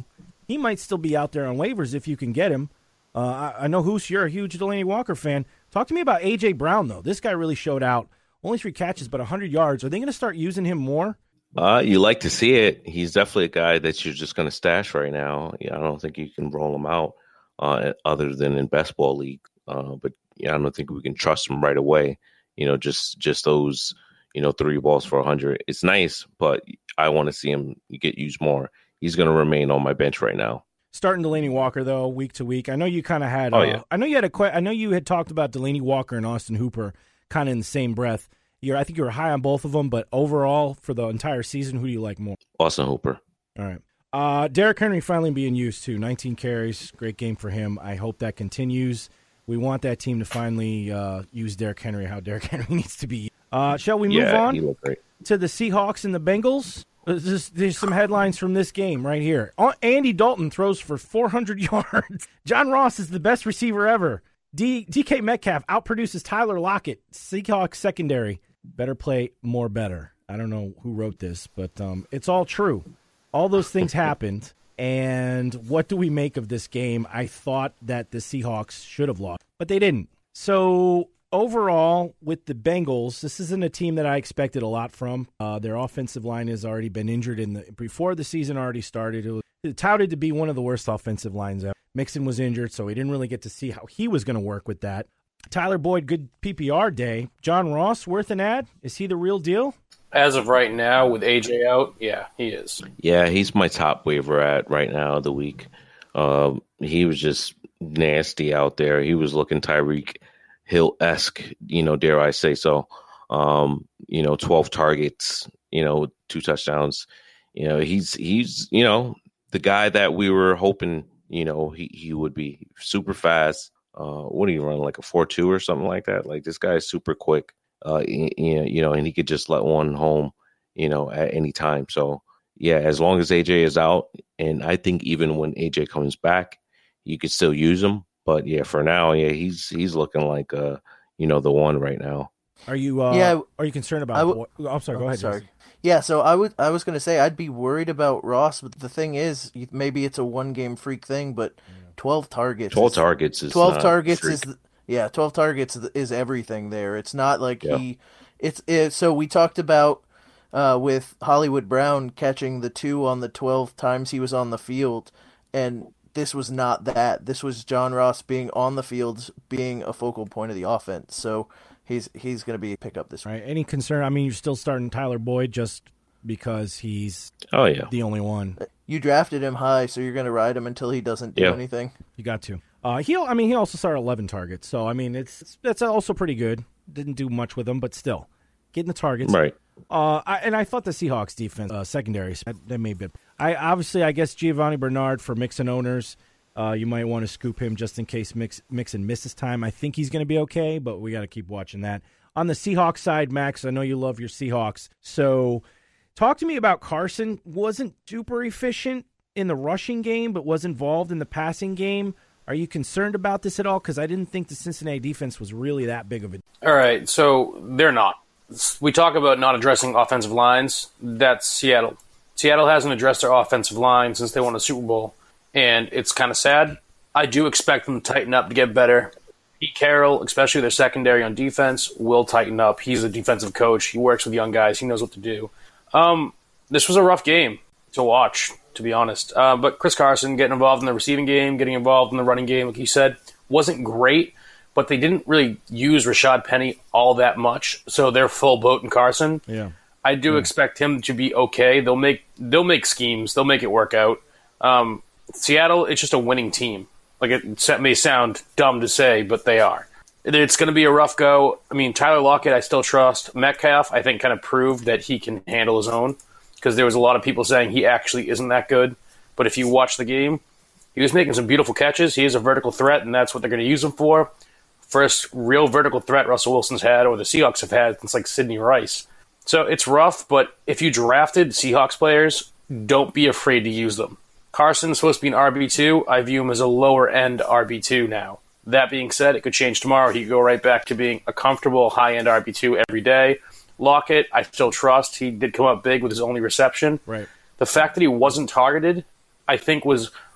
he might still be out there on waivers if you can get him. I know, Hoos, you're a huge Delaney Walker fan. Talk to me about A.J. Brown, though. This guy really showed out. Only 3 catches, but 100 yards. Are they going to start using him more? You like to see it. He's definitely a guy that you're just going to stash right now. Yeah, I don't think you can roll him out other than in best ball league. But I don't think we can trust him right away. Just those, 3 balls for 100. It's nice, but I want to see him get used more. He's going to remain on my bench right now. Starting Delaney Walker, though, week to week. I know you kind of had. Yeah. I know you had talked about Delaney Walker and Austin Hooper kind of in the same breath. I think you were high on both of them, but overall for the entire season, who do you like more? Austin Hooper. All right. Derrick Henry finally being used too. 19 carries, great game for him. I hope that continues. We want that team to finally use Derrick Henry how Derrick Henry needs to be. Shall we move on he looked great. to the Seahawks and the Bengals? There's some headlines from this game right here. Andy Dalton throws for 400 yards. John Ross is the best receiver ever. DK Metcalf outproduces Tyler Lockett. Seahawks secondary. Better play, more better. I don't know who wrote this, but it's all true. All those things happened. And what do we make of this game? I thought that the Seahawks should have lost, but they didn't. So overall, with the Bengals, this isn't a team that I expected a lot from. Their offensive line has already been injured before the season already started. It was touted to be one of the worst offensive lines ever. Mixon was injured, so we didn't really get to see how he was going to work with that. Tyler Boyd, good PPR day. John Ross, worth an ad? Is he the real deal? As of right now, with AJ out, yeah, he is. Yeah, he's my top waiver at right now of the week. He was just nasty out there. He was looking Tyreek Hill-esque, dare I say so. 12 targets, 2 touchdowns. He's the guy that we were hoping, he would be super fast. What do you run, like a 4.2 or something like that? Like, this guy is super quick, and he could just let one home, at any time. So, yeah, as long as AJ is out, and I think even when AJ comes back, you could still use him. But, yeah, for now, yeah, he's looking like, the one right now. Are you Are you concerned about I'm sorry, go ahead. Sorry. Yeah, so I was going to say I'd be worried about Ross, but the thing is, maybe it's a one-game freak thing, but 12 targets. 12 targets is 12 targets freak. 12 targets is everything there. It's not like so we talked about with Hollywood Brown catching the 2 on the 12 times he was on the field, and this was not that. This was John Ross being on the field, being a focal point of the offense. So he's going to be a pickup this week. Right. Any concern? I mean, you're still starting Tyler Boyd just because he's the only one. You drafted him high, so you're going to ride him until he doesn't do anything. You got to. He also started 11 targets, so I mean that's also pretty good. Didn't do much with him, but still getting the targets. Right. I thought the Seahawks defense secondary that may be. I guess Giovanni Bernard for Mixon owners. You might want to scoop him just in case Mixon misses time. I think he's going to be okay, but we got to keep watching that. On the Seahawks side, Max, I know you love your Seahawks. So talk to me about Carson. Wasn't super efficient in the rushing game, but was involved in the passing game. Are you concerned about this at all? Because I didn't think the Cincinnati defense was really that big of a... All right, so they're not. We talk about not addressing offensive lines. That's Seattle. Seattle hasn't addressed their offensive line since they won the Super Bowl. And it's kind of sad. I do expect them to tighten up to get better. Pete Carroll, especially their secondary on defense, will tighten up. He's a defensive coach. He works with young guys. He knows what to do. This was a rough game to watch, to be honest. But Chris Carson getting involved in the receiving game, getting involved in the running game, like he said, wasn't great. But they didn't really use Rashad Penny all that much. So they're full boat in Carson. Yeah, I do expect him to be okay. They'll make schemes. They'll make it work out. Seattle, it's just a winning team. Like, it may sound dumb to say, but they are. It's going to be a rough go. I mean, Tyler Lockett, I still trust. Metcalf, I think, kind of proved that he can handle his own, because there was a lot of people saying he actually isn't that good. But if you watch the game, he was making some beautiful catches. He is a vertical threat, and that's what they're going to use him for. First real vertical threat Russell Wilson's had, or the Seahawks have had, since like Sidney Rice. So it's rough, but if you drafted Seahawks players, don't be afraid to use them. Carson's supposed to be an RB2. I view him as a lower-end RB2 now. That being said, it could change tomorrow. He could go right back to being a comfortable high-end RB2 every day. Lockett, I still trust. He did come up big with his only reception. Right. The fact that he wasn't targeted, I think, was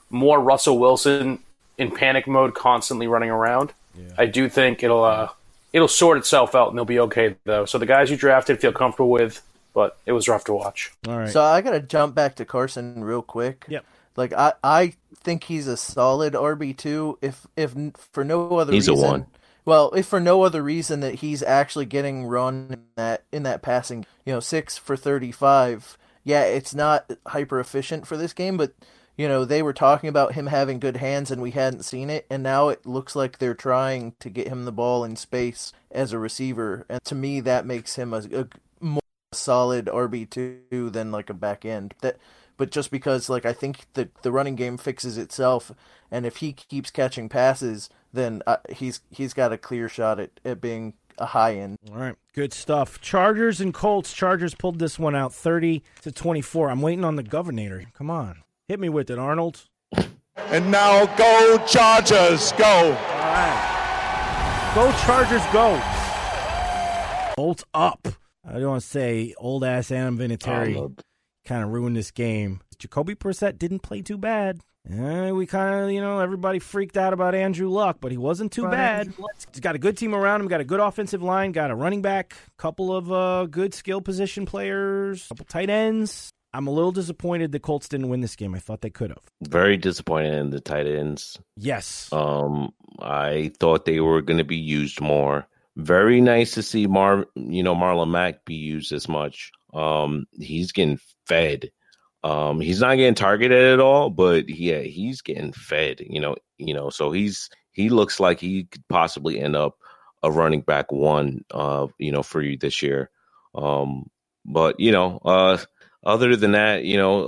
more Russell Wilson in panic mode, constantly running around. Yeah. I do think it'll sort itself out and they'll be okay though. So the guys you drafted feel comfortable with, but it was rough to watch. All right. So I gotta jump back to Carson real quick. Yep. Like I think he's a solid RB2 if for no other he's reason. A 1. Well, if for no other reason that he's actually getting run in that passing, 6 for 35. Yeah, it's not hyper efficient for this game, but they were talking about him having good hands and we hadn't seen it, and now it looks like they're trying to get him the ball in space as a receiver, and to me that makes him a more solid RB2 than like a back end. But just because I think the running game fixes itself, and if he keeps catching passes, then he's got a clear shot at being a high end. All right, good stuff. Chargers and Colts. Chargers pulled this one out 30-24. I'm waiting on the governor. Come on, hit me with it, Arnold. And now go Chargers, go! All right, go Chargers, go! Colts up. I don't want to say old ass Adam Vinatieri kind of ruined this game. Jacoby Brissett didn't play too bad. We kind of, everybody freaked out about Andrew Luck, but he wasn't too bad. He's got a good team around him, got a good offensive line, got a running back, couple of good skill position players, couple tight ends. I'm a little disappointed the Colts didn't win this game. I thought they could have. Very disappointed in the tight ends. Yes. I thought they were going to be used more. Very nice to see Marlon Mack be used as much. He's getting fed. He's not getting targeted at all, but yeah, he's getting fed, so he looks like he could possibly end up a running back 1, for you this year. But, other than that,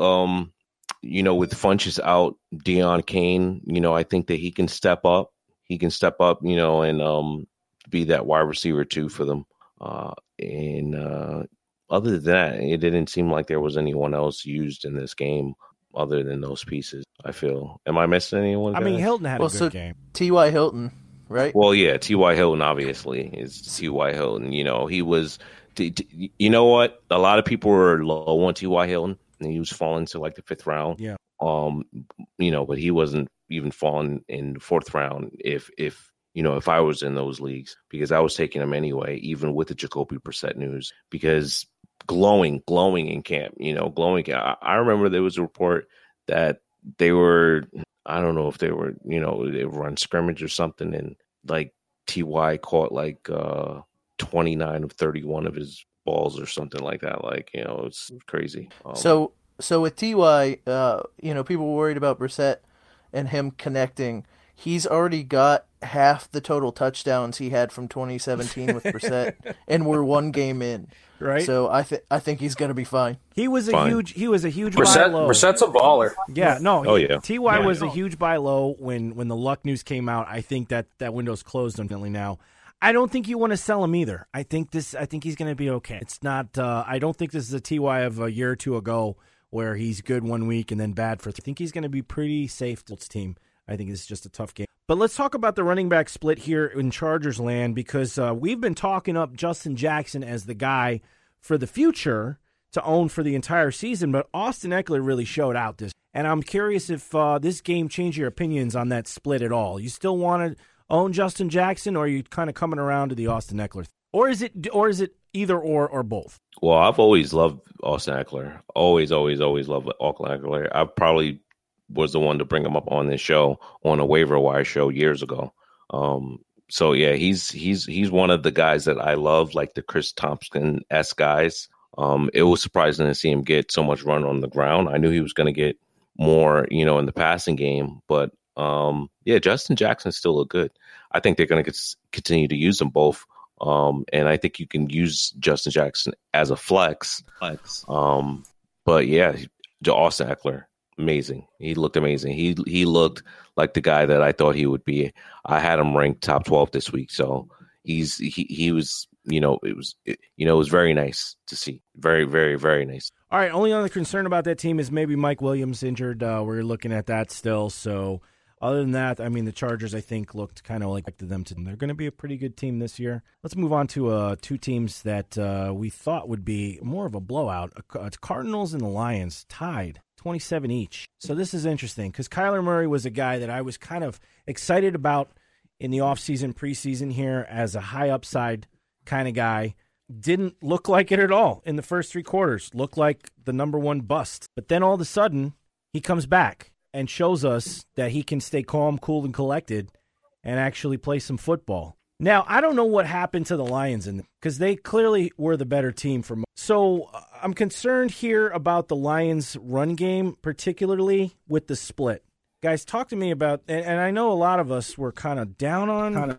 with Funchess out, Deion Kane, I think that he can step up. And be that wide receiver 2 for them. Other than that, it didn't seem like there was anyone else used in this game other than those pieces, I feel. Am I missing anyone? I mean, Hilton had a good game. T.Y. Hilton, right? Well, yeah, T.Y. Hilton, obviously, is T.Y. Hilton. He was you know what? A lot of people were low on T.Y. Hilton, and he was falling to like the 5th round. Yeah. But he wasn't even falling in the 4th round if I was in those leagues, because I was taking him anyway, even with the Jacoby Brissett news, because glowing in camp, glowing. I remember there was a report that they were, I don't know if they were, they run scrimmage or something, and like T.Y. caught like 29 of 31 of his balls or something like that. It's crazy. So with T.Y., people were worried about Brissett and him connecting. He's already got half the total touchdowns he had from 2017 with Brissett, and we're 1 game in. Right. So I think he's going to be fine. He was a huge Brissett, buy low. Brissett's a baller. Yeah, no. Oh, yeah. T.Y. was a huge buy low when the Luck news came out. I think that window's closed unfortunately now. I don't think you want to sell him either. I think he's going to be okay. It's not. I don't think this is a T.Y. of a year or two ago where he's good 1 week and then bad for. I think he's going to be pretty safe to his team. I think this is just a tough game. But let's talk about the running back split here in Chargers land, because we've been talking up Justin Jackson as the guy for the future to own for the entire season, but Austin Ekeler really showed out this. And I'm curious if this game changed your opinions on that split at all. You still want to own Justin Jackson, or are you kind of coming around to the Austin Ekeler? Or is it either or both? Well, I've always loved Austin Ekeler. Always loved Austin Ekeler. I probably was the one to bring him up on this show, on a waiver wire show years ago. So yeah, he's one of the guys that I love, like the Chris Thompson-esque guys. It was surprising to see him get so much run on the ground. I knew he was going to get more, in the passing game, but Justin Jackson still look good. I think they're going to continue to use them both. And I think you can use Justin Jackson as a flex. But yeah, Austin Ekeler, amazing. He looked amazing. He looked like the guy that I thought he would be. I had him ranked top 12 this week, so he was. It was very nice to see. Very, very, very nice. All right. Only other concern about that team is maybe Mike Williams injured. We're looking at that still. So Other than that, I mean, the Chargers, I think, looked kind of like them to. They're going to be a pretty good team this year. Let's move on to two teams that we thought would be more of a blowout. Cardinals and the Lions tied 27 each. So this is interesting because Kyler Murray was a guy that I was kind of excited about in the offseason, preseason here as a high upside kind of guy. Didn't look like it at all in the first three quarters. Looked like the number one bust. But then all of a sudden, he comes back and shows us that he can stay calm, cool, and collected and actually play some football. Now, I don't know what happened to the Lions because they clearly were the better team for most. So I'm concerned here about the Lions' run game, particularly with the split. Guys, talk to me about, and I know a lot of us were kind of down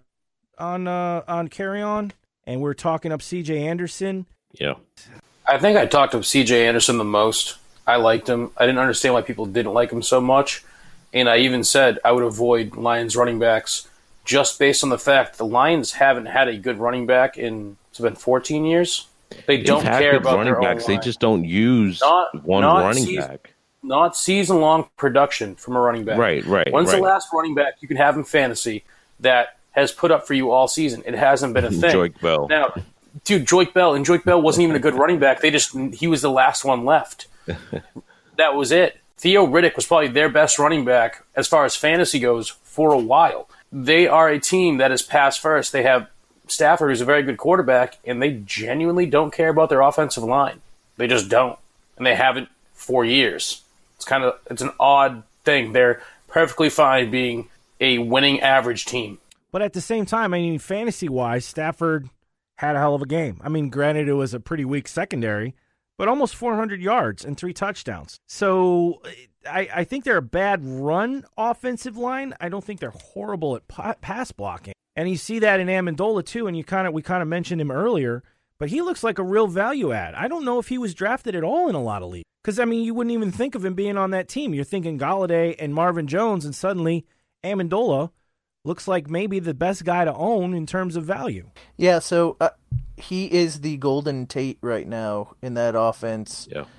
on Carry On, and we're talking up C.J. Anderson. Yeah. I think I talked up C.J. Anderson the most. I liked him. I didn't understand why people didn't like him so much. And I even said I would avoid Lions running backs just based on the fact the Lions haven't had a good running back it's been 14 years. They've don't care about running their backs. own line. They just don't use one running back. Not season-long production from a running back. Right. When's the last running back you can have in fantasy that has put up for you all season? It hasn't been a thing. Joique Bell. Now, dude, Joique Bell wasn't even a good running back. He was the last one left. That was it. Theo Riddick was probably their best running back as far as fantasy goes for a while. They are a team that is pass first. They have Stafford, who's a very good quarterback, and they genuinely don't care about their offensive line. They just don't, and they haven't for years. It's an odd thing. They're perfectly fine being a winning average team. But at the same time, I mean, fantasy-wise, Stafford had a hell of a game. I mean, granted, it was a pretty weak secondary, but almost 400 yards and 3 touchdowns. So I think they're a bad run offensive line. I don't think they're horrible at pass blocking. And you see that in Amendola, too, and we kind of mentioned him earlier, but he looks like a real value add. I don't know if he was drafted at all in a lot of leagues. Because, I mean, you wouldn't even think of him being on that team. You're thinking Golladay and Marvin Jones, and suddenly Amendola looks like maybe the best guy to own in terms of value. Yeah, so he is the Golden Tate right now in that offense. Yeah.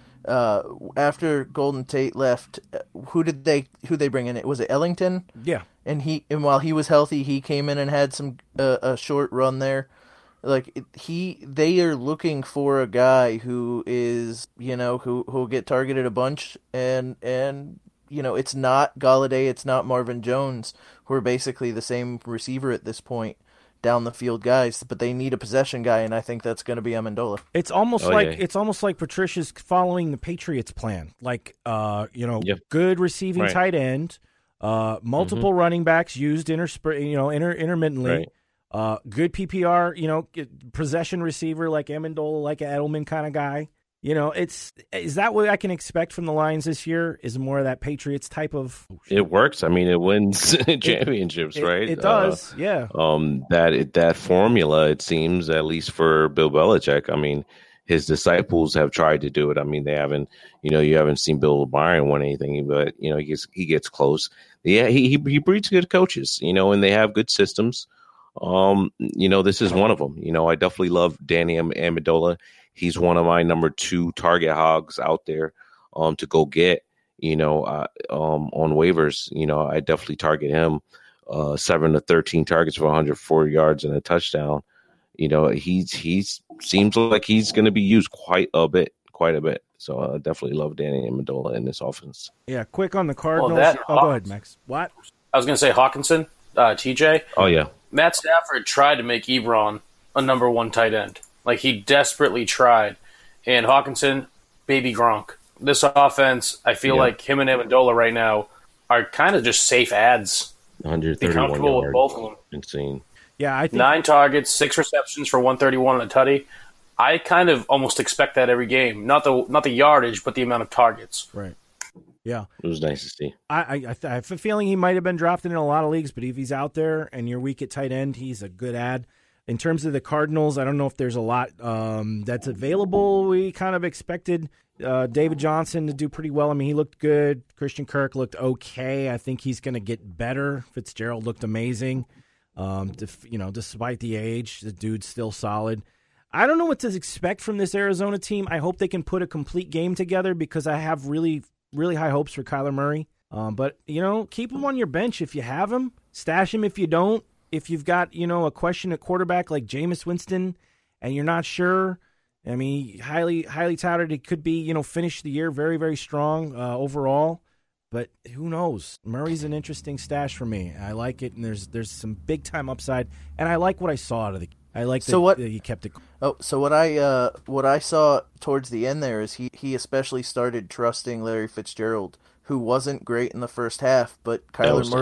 After Golden Tate left, who they bring in? Was it Ellington? Yeah. And while he was healthy, he came in and had some a short run there. Like they are looking for a guy who is, who'll get targeted a bunch and it's not Golladay, it's not Marvin Jones, who are basically the same receiver at this point, down the field guys, but they need a possession guy, and I think that's going to be Amendola. It's almost like Patricia's following the Patriots plan, like good receiving tight end, multiple running backs used intermittently. Right. Good PPR, possession receiver like Amendola, like an Edelman kind of guy. Is that what I can expect from the Lions this year? Is more of that Patriots type of? It works. I mean, it wins championships, right? It does, yeah. That formula, it seems, at least for Bill Belichick. I mean, his disciples have tried to do it. I mean, they haven't. You haven't seen Bill O'Brien win anything, but he gets close. Yeah, he breeds good coaches, and they have good systems. This is one of them. I definitely love Danny Amendola. He's one of my number 2 target hogs out there to go get, on waivers. I definitely target him 7 to 13 targets for 104 yards and a touchdown. He seems like he's going to be used quite a bit. So I definitely love Danny Amendola in this offense. Yeah, quick on the Cardinals. Go ahead, Max. What? I was going to say Hawkinson, TJ. Oh, yeah. Matt Stafford tried to make Ebron a number 1 tight end. Like, he desperately tried. And Hawkinson, baby Gronk. This offense, I feel like him and Amendola right now are kind of just safe ads. 131 Be comfortable yards. with both of them. Insane. Yeah, I think 9 targets, 6 receptions for 131 and a tutty. I kind of almost expect that every game. Not the yardage, but the amount of targets. Right. Yeah. It was nice to see. I have a feeling he might have been drafted in a lot of leagues, but if he's out there and you're weak at tight end, he's a good ad. In terms of the Cardinals, I don't know if there's a lot that's available. We kind of expected David Johnson to do pretty well. I mean, he looked good. Christian Kirk looked okay. I think he's going to get better. Fitzgerald looked amazing. Despite the age, the dude's still solid. I don't know what to expect from this Arizona team. I hope they can put a complete game together because I have really, really high hopes for Kyler Murray. But, keep him on your bench if you have him. Stash him if you don't. If you've got, a question at quarterback like Jameis Winston and you're not sure, I mean, highly touted. It could be, finish the year very, very strong overall. But who knows? Murray's an interesting stash for me. I like it, and there's some big-time upside. And I like what I saw out of the – I like that he kept it – Oh, so what I saw towards the end there is he especially started trusting Larry Fitzgerald, who wasn't great in the first half, but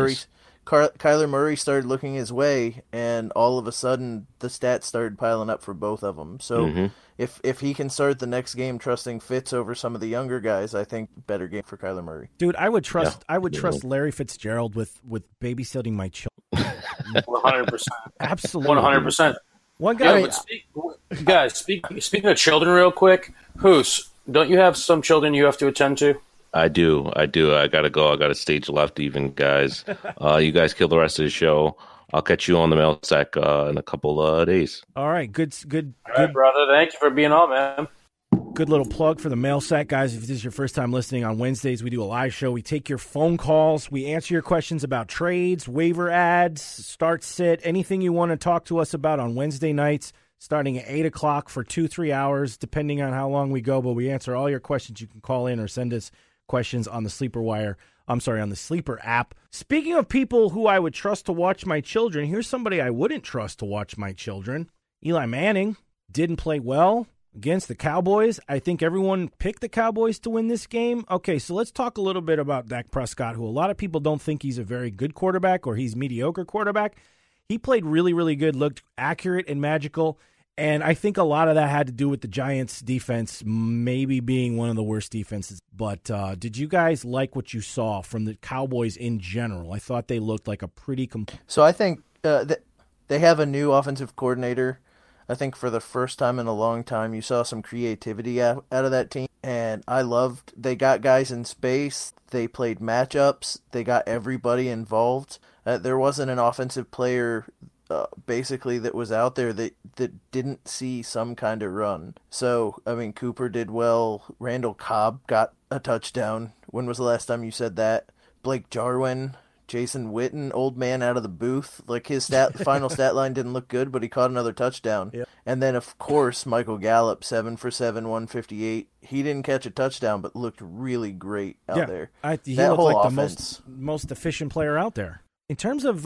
Kyler Murray started looking his way, and all of a sudden the stats started piling up for both of them. So if he can start the next game trusting Fitz over some of the younger guys, I think better game for Kyler Murray. Dude, I would trust Larry Fitzgerald with babysitting my children. 100%. Absolutely. 100%. One guy. Yeah, speaking of children real quick, Hoos, don't you have some children you have to attend to? I do. I got to go. I got a stage left even, guys. You guys kill the rest of the show. I'll catch you on the mail sack in a couple of days. All right. Good. All right, brother. Thank you for being on, man. Good little plug for the mail sack, guys. If this is your first time listening, on Wednesdays we do a live show. We take your phone calls. We answer your questions about trades, waiver ads, start sit, anything you want to talk to us about on Wednesday nights, starting at 8 o'clock for 2-3 hours, depending on how long we go. But we answer all your questions. You can call in or send us questions on the on the Sleeper app. Speaking of people who I would trust to watch my children, here's somebody I wouldn't trust to watch my children. Eli Manning didn't play well against the Cowboys. I think everyone picked the Cowboys to win this game. Okay, so let's talk a little bit about Dak Prescott, who a lot of people don't think he's a very good quarterback or he's mediocre quarterback. He played really, really good, looked accurate and magical. And I think a lot of that had to do with the Giants' defense maybe being one of the worst defenses. But did you guys like what you saw from the Cowboys in general? I thought they looked like a pretty So I think they have a new offensive coordinator. I think for the first time in a long time, you saw some creativity out of that team. And I loved they got guys in space. They played matchups. They got everybody involved. There wasn't an offensive player basically that was out there that didn't see some kind of run. So, I mean, Cooper did well. Randall Cobb got a touchdown. When was the last time you said that? Blake Jarwin, Jason Witten, old man out of the booth. Like his final stat line didn't look good, but he caught another touchdown. Yep. And then, of course, Michael Gallup, 7 for 7, 158. He didn't catch a touchdown, but looked really great out there. He looked like offense, the most efficient player out there. In terms of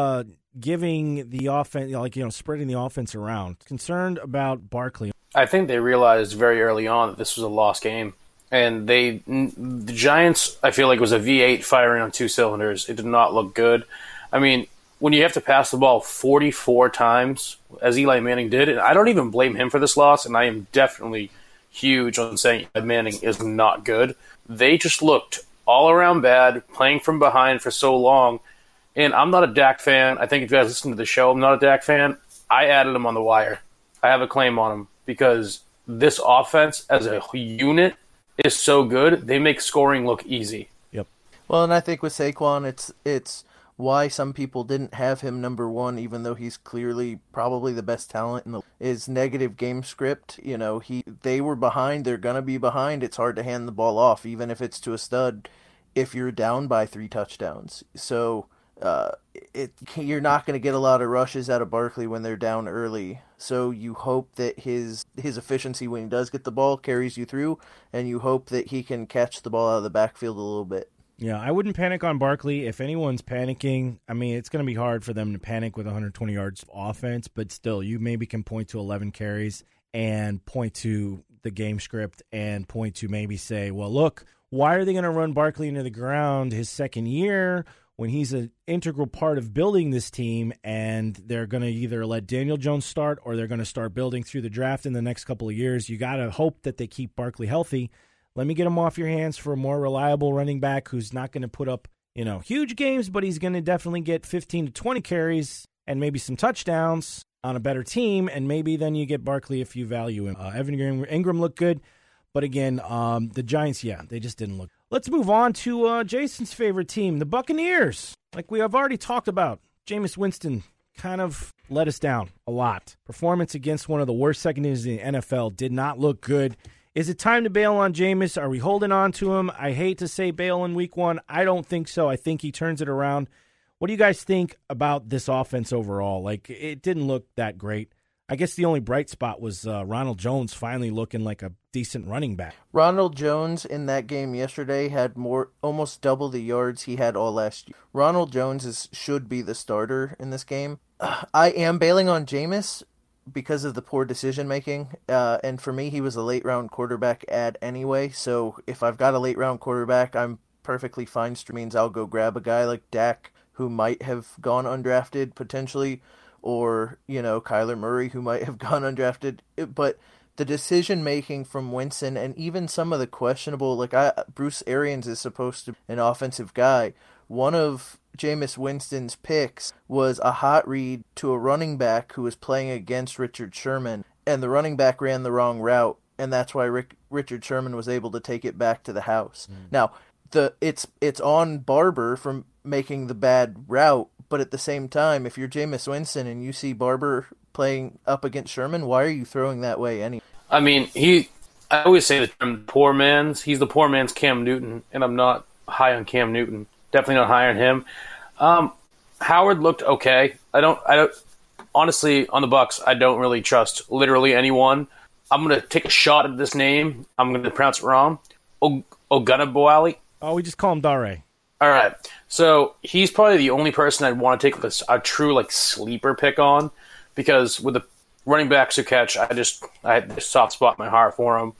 giving the offense, spreading the offense around, concerned about Barkley. I think they realized very early on that this was a lost game. And the Giants, I feel like, was a V8 firing on two cylinders. It did not look good. I mean, when you have to pass the ball 44 times, as Eli Manning did, and I don't even blame him for this loss, and I am definitely huge on saying Eli Manning is not good. They just looked all around bad, playing from behind for so long. And I'm not a Dak fan. I think if you guys listen to the show, I'm not a Dak fan. I added him on the wire. I have a claim on him because this offense as a unit is so good. They make scoring look easy. Yep. Well, and I think with Saquon, it's why some people didn't have him number one, even though he's clearly probably the best talent in the is negative game script. They were behind. They're gonna be behind. It's hard to hand the ball off, even if it's to a stud, if you're down by 3 touchdowns. So. You're not going to get a lot of rushes out of Barkley when they're down early. So you hope that his efficiency when he does get the ball carries you through, and you hope that he can catch the ball out of the backfield a little bit. Yeah, I wouldn't panic on Barkley. If anyone's panicking, I mean, it's going to be hard for them to panic with 120 yards of offense, but still, you maybe can point to 11 carries and point to the game script and point to maybe say, well, look, why are they going to run Barkley into the ground his second year when he's an integral part of building this team, and they're going to either let Daniel Jones start or they're going to start building through the draft in the next couple of years. You got to hope that they keep Barkley healthy. Let me get him off your hands for a more reliable running back who's not going to put up, huge games, but he's going to definitely get 15 to 20 carries and maybe some touchdowns on a better team, and maybe then you get Barkley if you value him. Evan Ingram looked good, but again, the Giants, they just didn't look. Let's move on to Jason's favorite team, the Buccaneers. Like we have already talked about, Jameis Winston kind of let us down a lot. Performance against one of the worst secondaries in the NFL did not look good. Is it time to bail on Jameis? Are we holding on to him? I hate to say bail in week 1. I don't think so. I think he turns it around. What do you guys think about this offense overall? Like, it didn't look that great. I guess the only bright spot was Ronald Jones finally looking like a decent running back. Ronald Jones in that game yesterday had almost double the yards he had all last year. Ronald Jones should be the starter in this game. I am bailing on Jameis because of the poor decision making, and for me, he was a late round quarterback add anyway. So if I've got a late round quarterback, I'm perfectly fine. Means I'll go grab a guy like Dak, who might have gone undrafted potentially, or, Kyler Murray, who might have gone undrafted. But the decision-making from Winston, and even some of the questionable, Bruce Arians is supposed to be an offensive guy. One of Jameis Winston's picks was a hot read to a running back who was playing against Richard Sherman, and the running back ran the wrong route, and that's why Richard Sherman was able to take it back to the house. Now, it's on Barber from making the bad route, but at the same time, if you're Jameis Winston and you see Barber playing up against Sherman, why are you throwing that way anyway? I mean, I always say the term poor man's. He's the poor man's Cam Newton, and I'm not high on Cam Newton. Definitely not high on him. Howard looked okay. I don't honestly, on the Bucs, I don't really trust literally anyone. I'm going to take a shot at this name. I'm going to pronounce it wrong. Ogunbowale. Oh, we just call him Dare. All right. So he's probably the only person I'd want to take a true sleeper pick on, because with the running backs who catch, I had a soft spot in my heart for him.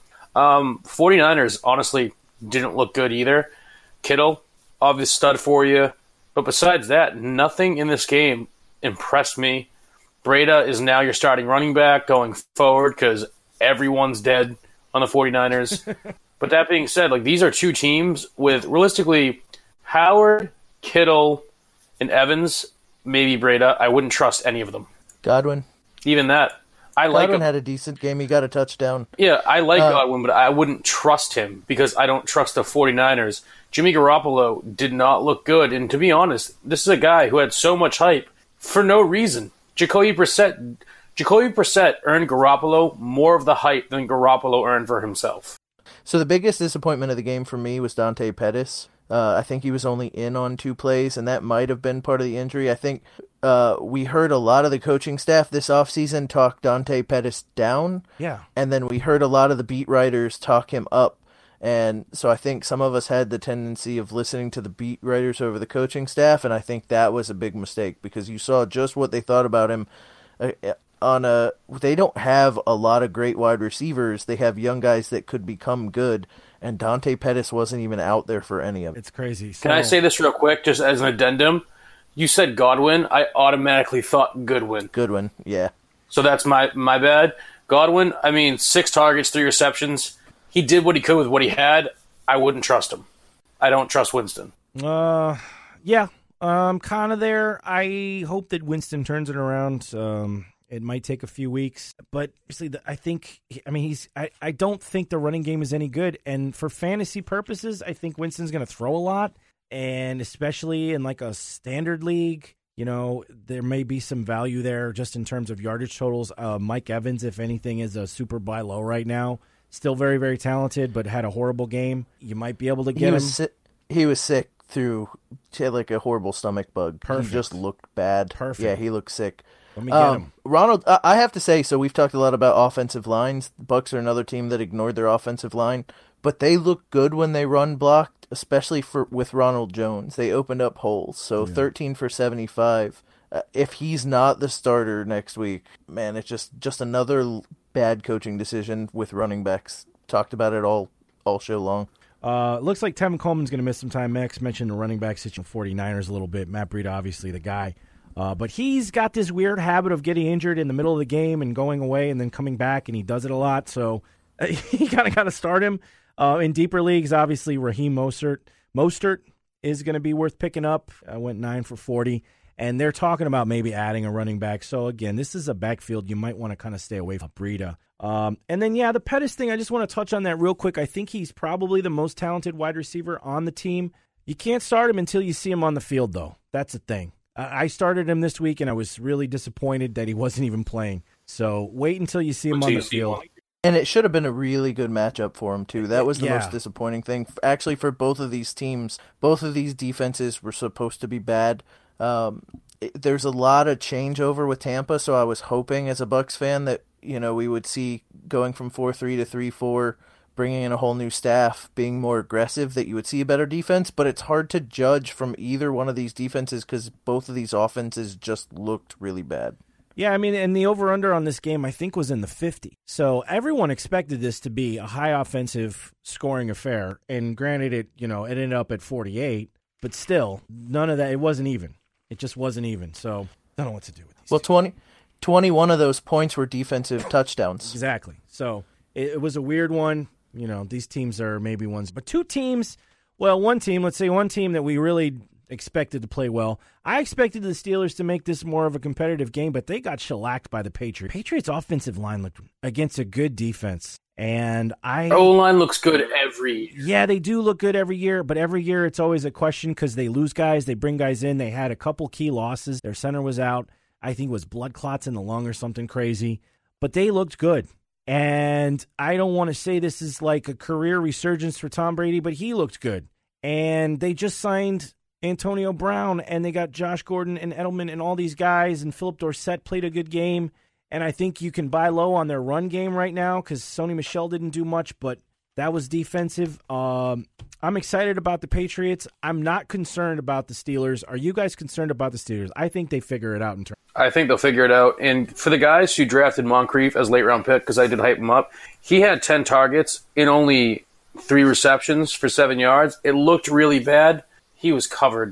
49ers honestly didn't look good either. Kittle, obvious stud for you. But besides that, nothing in this game impressed me. Breda is now your starting running back going forward because everyone's dead on the 49ers. But that being said, these are two teams with realistically Howard, Kittle, and Evans, maybe Breda. I wouldn't trust any of them. Godwin. Even that. Godwin had a decent game. He got a touchdown. Yeah, I like Godwin, but I wouldn't trust him because I don't trust the 49ers. Jimmy Garoppolo did not look good, and to be honest, this is a guy who had so much hype for no reason. Jacoby Brissett earned Garoppolo more of the hype than Garoppolo earned for himself. So the biggest disappointment of the game for me was Dante Pettis. I think he was only in on 2 plays, and that might have been part of the injury. I think we heard a lot of the coaching staff this offseason talk Dante Pettis down. Yeah. And then we heard a lot of the beat writers talk him up. And so I think some of us had the tendency of listening to the beat writers over the coaching staff, and I think that was a big mistake because you saw just what they thought about him. They don't have a lot of great wide receivers. They have young guys that could become good, and Dante Pettis wasn't even out there for any of it. It's crazy. Can I say this real quick, just as an addendum? You said Godwin. I automatically thought Goodwin. Goodwin, yeah. So that's my bad. Godwin, 6 targets, 3 receptions. He did what he could with what he had. I wouldn't trust him. I don't trust Winston. Yeah. Kind of there. I hope that Winston turns it around. It might take a few weeks, but obviously, I don't think the running game is any good. And for fantasy purposes, I think Winston's going to throw a lot, and especially in a standard league, there may be some value there just in terms of yardage totals. Mike Evans, if anything, is a super buy low right now. Still very, very talented, but had a horrible game. You might be able to get him. He was sick through a horrible stomach bug. Perfect. He just looked bad. Perfect. Yeah, he looked sick. Let me get him. Ronald, I have to say, so we've talked a lot about offensive lines. The Bucs are another team that ignored their offensive line, but they look good when they run blocked, especially with Ronald Jones. They opened up holes. So 13 for 75. If he's not the starter next week, man, it's just another bad coaching decision with running backs. Talked about it all show long. Looks like Tevin Coleman's going to miss some time. Max mentioned the running back situation 49ers a little bit. Matt Breida, obviously the guy. But he's got this weird habit of getting injured in the middle of the game and going away and then coming back, and he does it a lot. So you kind of got to start him. In deeper leagues, obviously, Raheem Mostert is going to be worth picking up. I went 9 for 40. And they're talking about maybe adding a running back. So, again, this is a backfield you might want to kind of stay away from Breida. And then, the Pettis thing, I just want to touch on that real quick. I think he's probably the most talented wide receiver on the team. You can't start him until you see him on the field, though. That's the thing. I started him this week, and I was really disappointed that he wasn't even playing. So wait until you see him on the field. And it should have been a really good matchup for him, too. That was the most disappointing thing. Actually, for both of these teams, both of these defenses were supposed to be bad. There's a lot of changeover with Tampa, so I was hoping as a Bucs fan that, we would see going from 4-3 to 3-4, bringing in a whole new staff, being more aggressive, that you would see a better defense. But it's hard to judge from either one of these defenses because both of these offenses just looked really bad. Yeah, I mean, and the over-under on this game, I think, was in the 50. So everyone expected this to be a high offensive scoring affair. And granted, it ended up at 48. But still, none of that, it wasn't even. It just wasn't even. So I don't know what to do with these. Well, 21 of those points were defensive touchdowns. Exactly. So it was a weird one. These teams are maybe ones. But two teams, one team that we really expected to play well. I expected the Steelers to make this more of a competitive game, but they got shellacked by the Patriots. Patriots' offensive line looked against a good defense. And O-line looks good every year. Yeah, they do look good every year, but every year it's always a question because they lose guys, they bring guys in. They had a couple key losses. Their center was out. I think it was blood clots in the lung or something crazy. But they looked good. And I don't want to say this is like a career resurgence for Tom Brady, but he looked good. And they just signed Antonio Brown, and they got Josh Gordon and Edelman and all these guys, and Philip Dorsett played a good game. And I think you can buy low on their run game right now because Sony Michel didn't do much, but that was defensive. I'm excited about the Patriots. I'm not concerned about the Steelers. Are you guys concerned about the Steelers? I think they figure it out in terms. I think they'll figure it out. And for the guys who drafted Moncrief as late-round pick, because I did hype him up, he had 10 targets in only 3 receptions for 7 yards. It looked really bad. He was covered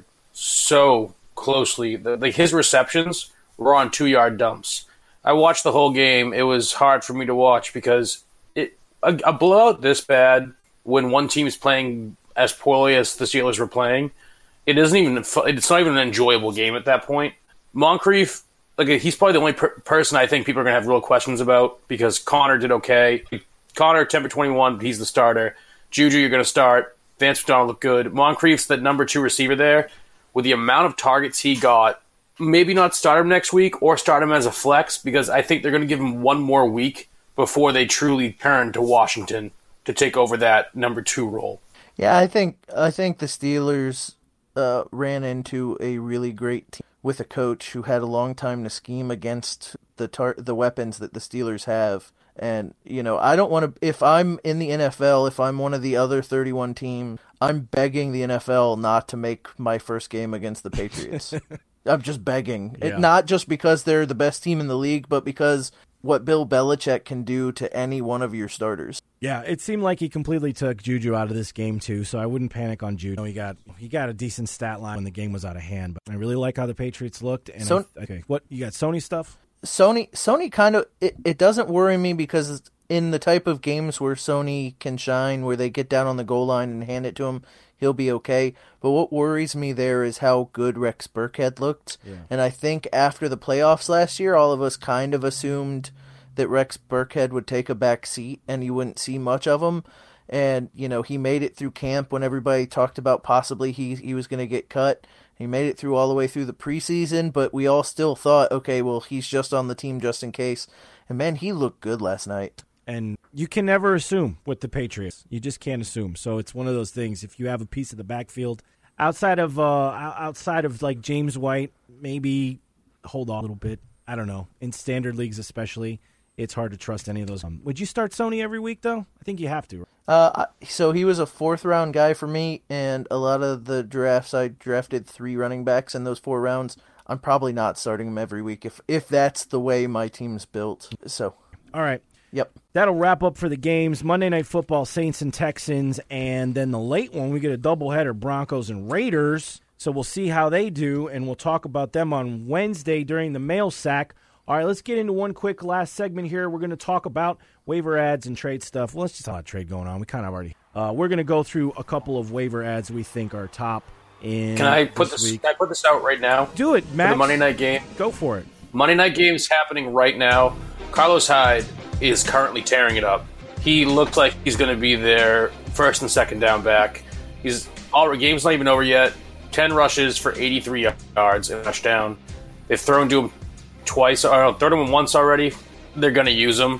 so closely. His receptions were on 2-yard dumps. I watched the whole game. It was hard for me to watch because a blowout this bad when one team is playing as poorly as the Steelers were playing, it's not even an enjoyable game at that point. Moncrief, he's probably the only person I think people are going to have real questions about because Connor did okay. Connor, 10 for 21, but he's the starter. Juju, you're going to start. Vance McDonald looked good. Moncrief's the number 2 receiver there. With the amount of targets he got, maybe not start him next week or start him as a flex because I think they're going to give him one more week before they truly turn to Washington to take over that number 2 role. Yeah, I think the Steelers ran into a really great team with a coach who had a long time to scheme against the weapons that the Steelers have. And, I don't want to, if I'm in the NFL, if I'm one of the other 31 teams, I'm begging the NFL not to make my first game against the Patriots. I'm just begging. Yeah. Not just because they're the best team in the league, but because what Bill Belichick can do to any one of your starters. Yeah, it seemed like he completely took Juju out of this game, too, so I wouldn't panic on Juju. He got a decent stat line when the game was out of hand, but I really like how the Patriots looked. And what, you got Sony stuff? Sony kind of, it doesn't worry me because in the type of games where Sony can shine, where they get down on the goal line and hand it to him, he'll be okay. But what worries me there is how good Rex Burkhead looked. Yeah. And I think after the playoffs last year, all of us kind of assumed that Rex Burkhead would take a back seat and you wouldn't see much of him. And, he made it through camp when everybody talked about possibly he was going to get cut. He made it through all the way through the preseason, but we all still thought, okay, well, he's just on the team just in case. And, man, he looked good last night. And you can never assume with the Patriots. You just can't assume. So it's one of those things. If you have a piece of the backfield outside of like James White, maybe hold on a little bit. I don't know. In standard leagues especially, it's hard to trust any of those. Would you start Sony every week, though? I think you have to. So he was a 4th-round guy for me, and a lot of the drafts I drafted 3 running backs in those 4 rounds. I'm probably not starting him every week if that's the way my team's built. So, all right. Yep. That'll wrap up for the games. Monday Night Football, Saints and Texans, and then the late one, we get a doubleheader, Broncos and Raiders. So we'll see how they do, and we'll talk about them on Wednesday during the mail sack. All right, let's get into one quick last segment here. We're going to talk about waiver ads and trade stuff. Well, let's just talk about trade going on. We kind of already. We're going to go through a couple of waiver ads we think are top in. Can I put this out right now? Do it, Matt. For the Monday night game. Go for it. Monday night game's happening right now. Carlos Hyde is currently tearing it up. He looked like he's going to be their first and second down back. Game's not even over yet. 10 rushes for 83 yards and a touchdown. They've thrown to him once already. They're going to use him.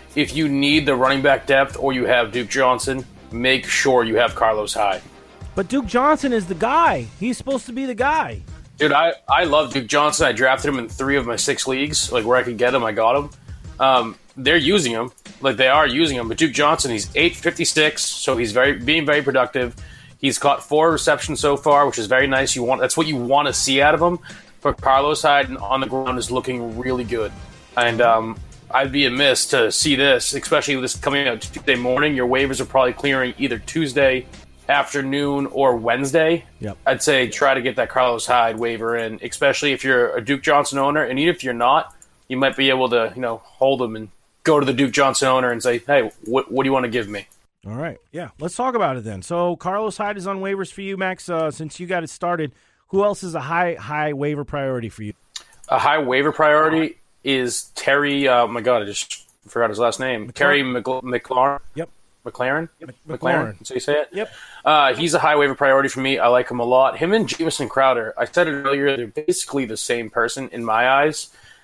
if you need the running back depth or you have Duke Johnson, make sure you have Carlos Hyde. But Duke Johnson is the guy. He's supposed to be the guy. Dude, I love Duke Johnson. I drafted him in 3 of my 6 leagues. Like, where I could get him, I got him. They're using him. Like, they are using him. But Duke Johnson, he's 856, so he's being very productive. He's caught 4 receptions so far, which is very nice. That's what you want to see out of him. But Carlos Hyde on the ground is looking really good. And I'd be amiss to see this, especially with this coming out Tuesday morning. Your waivers are probably clearing either Tuesday afternoon or Wednesday. Yep. I'd say try to get that Carlos Hyde waiver in, especially if you're a Duke Johnson owner. And even if you're not, you might be able to, hold him and go to the Duke Johnson owner and say, hey, what do you want to give me? All right. Yeah, let's talk about it then. So Carlos Hyde is on waivers for you, Max. Since you got it started, who else is a high waiver priority for you? A high waiver priority is Terry. Oh my God, I just forgot his last name. Terry McLaurin. Yep. McLaurin. Yep. McLaurin. That's how you say it. Yep. He's a high waiver priority for me. I like him a lot. Him and Jamison Crowder. I said it earlier. They're basically the same person in my eyes.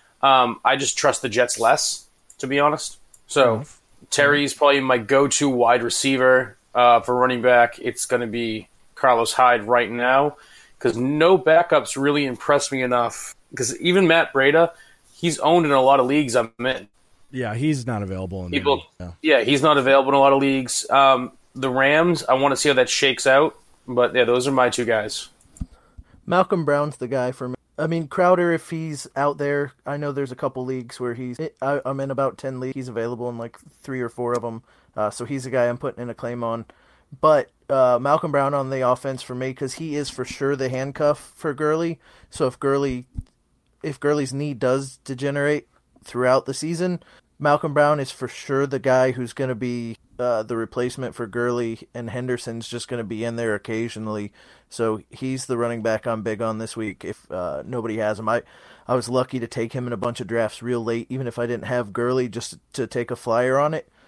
I just trust the Jets less, to be honest. So Terry's probably my go-to wide receiver for running back. It's going to be Carlos Hyde right now because no backups really impressed me enough. Because even Matt Breida, he's owned in a lot of leagues I'm in. Yeah, he's not available. He's not available in a lot of leagues. The Rams, I want to see how that shakes out. But, yeah, those are my 2 guys. Malcolm Brown's the guy for me. I mean, Crowder, if he's out there, I know there's a couple leagues where I'm in about 10 leagues. He's available in like 3 or 4 of them. So he's the guy I'm putting in a claim on. But Malcolm Brown on the offense for me, because he is for sure the handcuff for Gurley. So if Gurley's knee does degenerate throughout the season, Malcolm Brown is for sure the guy who's going to be the replacement for Gurley, and Henderson's just going to be in there occasionally. So he's the running back I'm big on this week if nobody has him. I was lucky to take him in a bunch of drafts real late, even if I didn't have Gurley, just to take a flyer on it.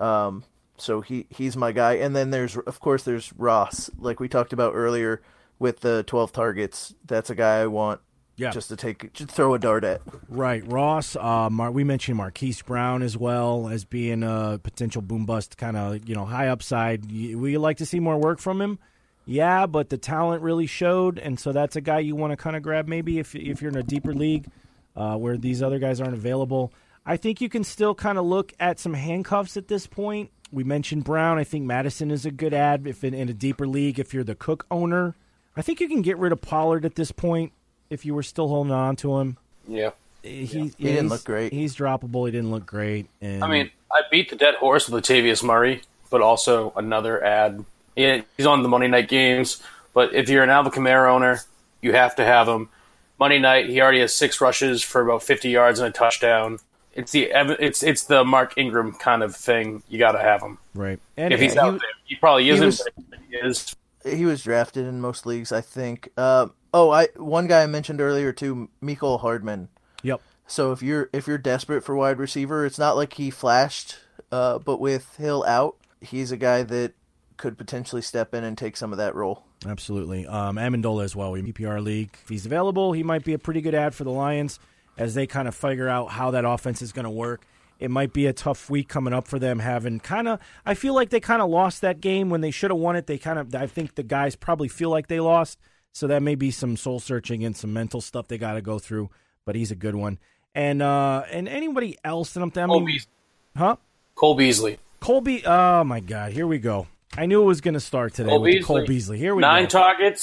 So he's my guy. And then there's Ross, like we talked about earlier with the 12 targets. That's a guy I want. Yeah. Just throw a dart at. Right. Ross, we mentioned Marquise Brown as well as being a potential boom bust kind of, high upside. We like to see more work from him. Yeah, but the talent really showed, and so that's a guy you want to kind of grab maybe if you're in a deeper league where these other guys aren't available. I think you can still kind of look at some handcuffs at this point. We mentioned Brown. I think Madison is a good ad if in a deeper league if you're the Cook owner. I think you can get rid of Pollard at this point. If you were still holding on to him. Yeah. He didn't look great. He's droppable. He didn't look great. And I mean, I beat the dead horse with Latavius Murray, but also another ad. Yeah, he's on the Monday night games, but if you're an Alvin Kamara owner, you have to have him. Monday night, he already has 6 rushes for about 50 yards and a touchdown. It's the Mark Ingram kind of thing. You got to have him. Right. And if he's out there, he probably isn't, but he is. He was drafted in most leagues, I think. One guy I mentioned earlier too, Mecole Hardman. Yep. So if you're desperate for wide receiver, it's not like he flashed, but with Hill out, he's a guy that could potentially step in and take some of that role. Absolutely. Amendola as well. PPR league. If he's available, he might be a pretty good ad for the Lions as they kind of figure out how that offense is going to work. It might be a tough week coming up for them I feel like they kind of lost that game when they should have won it. I think the guys probably feel like they lost. So that may be some soul searching and some mental stuff they got to go through. But he's a good one. And anybody else that I'm Cole Beasley. Huh? Cole Beasley. Oh my God! Here we go. I knew it was going to start today with Cole Beasley. Here we go. 9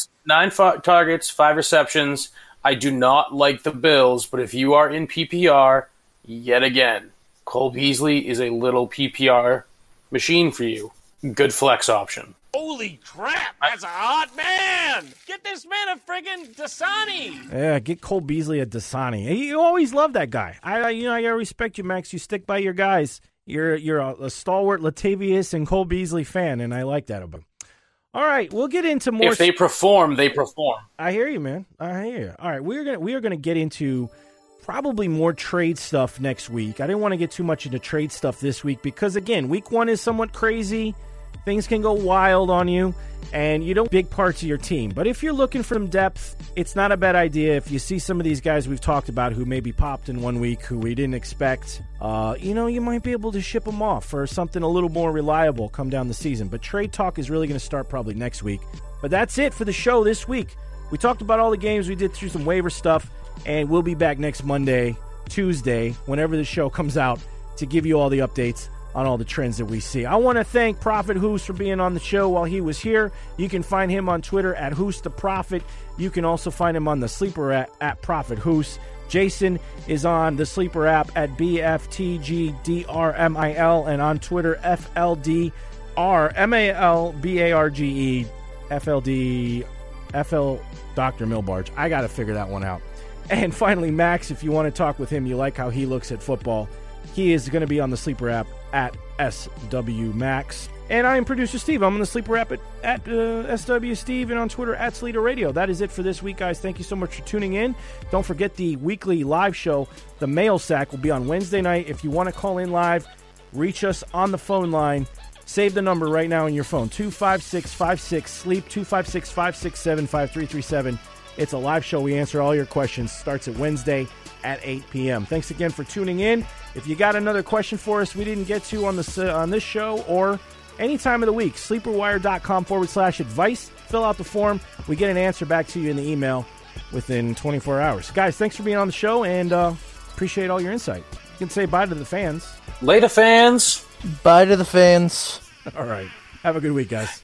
targets, 5 receptions. I do not like the Bills, but if you are in PPR, yet again, Cole Beasley is a little PPR machine for you. Good flex option. Holy crap, that's a hot man! Get this man a friggin' Dasani! Yeah, get Cole Beasley a Dasani. You always love that guy. I gotta respect you, Max. You stick by your guys. You're a stalwart Latavius and Cole Beasley fan, and I like that about him. All right, we'll get into more. If they perform, they perform. I hear you, man. I hear you. All right, we are gonna get into probably more trade stuff next week. I didn't want to get too much into trade stuff this week because, again, week 1 is somewhat crazy. things can go wild on you, and you don't big parts of your team. But if you're looking for some depth, it's not a bad idea. If you see some of these guys we've talked about who maybe popped in 1 week, who we didn't expect, you might be able to ship them off for something a little more reliable come down the season. But trade talk is really going to start probably next week. But that's it for the show this week. We talked about all the games. We did through some waiver stuff, and we'll be back next Monday, Tuesday, whenever the show comes out, to give you all the updates on all the trends that we see. I want to thank Prophet Hoos for being on the show while he was here. You can find him on Twitter at Hoos the Prophet. You can also find him on the Sleeper at Prophet Hoos. Jason is on the Sleeper app at BFTGDRMIL and on Twitter FLDRMALBARGE FL Dr. Milbarge. I got to figure that one out. And finally, Max, if you want to talk with him, you like how he looks at football, he is going to be on the Sleeper app at SWMax. And I am producer Steve. I'm on the Sleeper app at SW Steve and on Twitter at Sleeter Radio. That is it for this week, guys. Thank you so much for tuning in. Don't forget the weekly live show, The Mail Sack, will be on Wednesday night. If you want to call in live, reach us on the phone line. Save the number right now on your phone, 256-56-SLEEP, 256-567-5337. It's a live show. We answer all your questions. Starts at Wednesday at 8 p.m. Thanks again for tuning in. If you got another question for us we didn't get to on this show or any time of the week, sleeperwire.com/advice. Fill out the form. We get an answer back to you in the email within 24 hours. Guys, thanks for being on the show, and appreciate all your insight. You can say bye to the fans. Later, fans. Bye to the fans. All right. Have a good week, guys.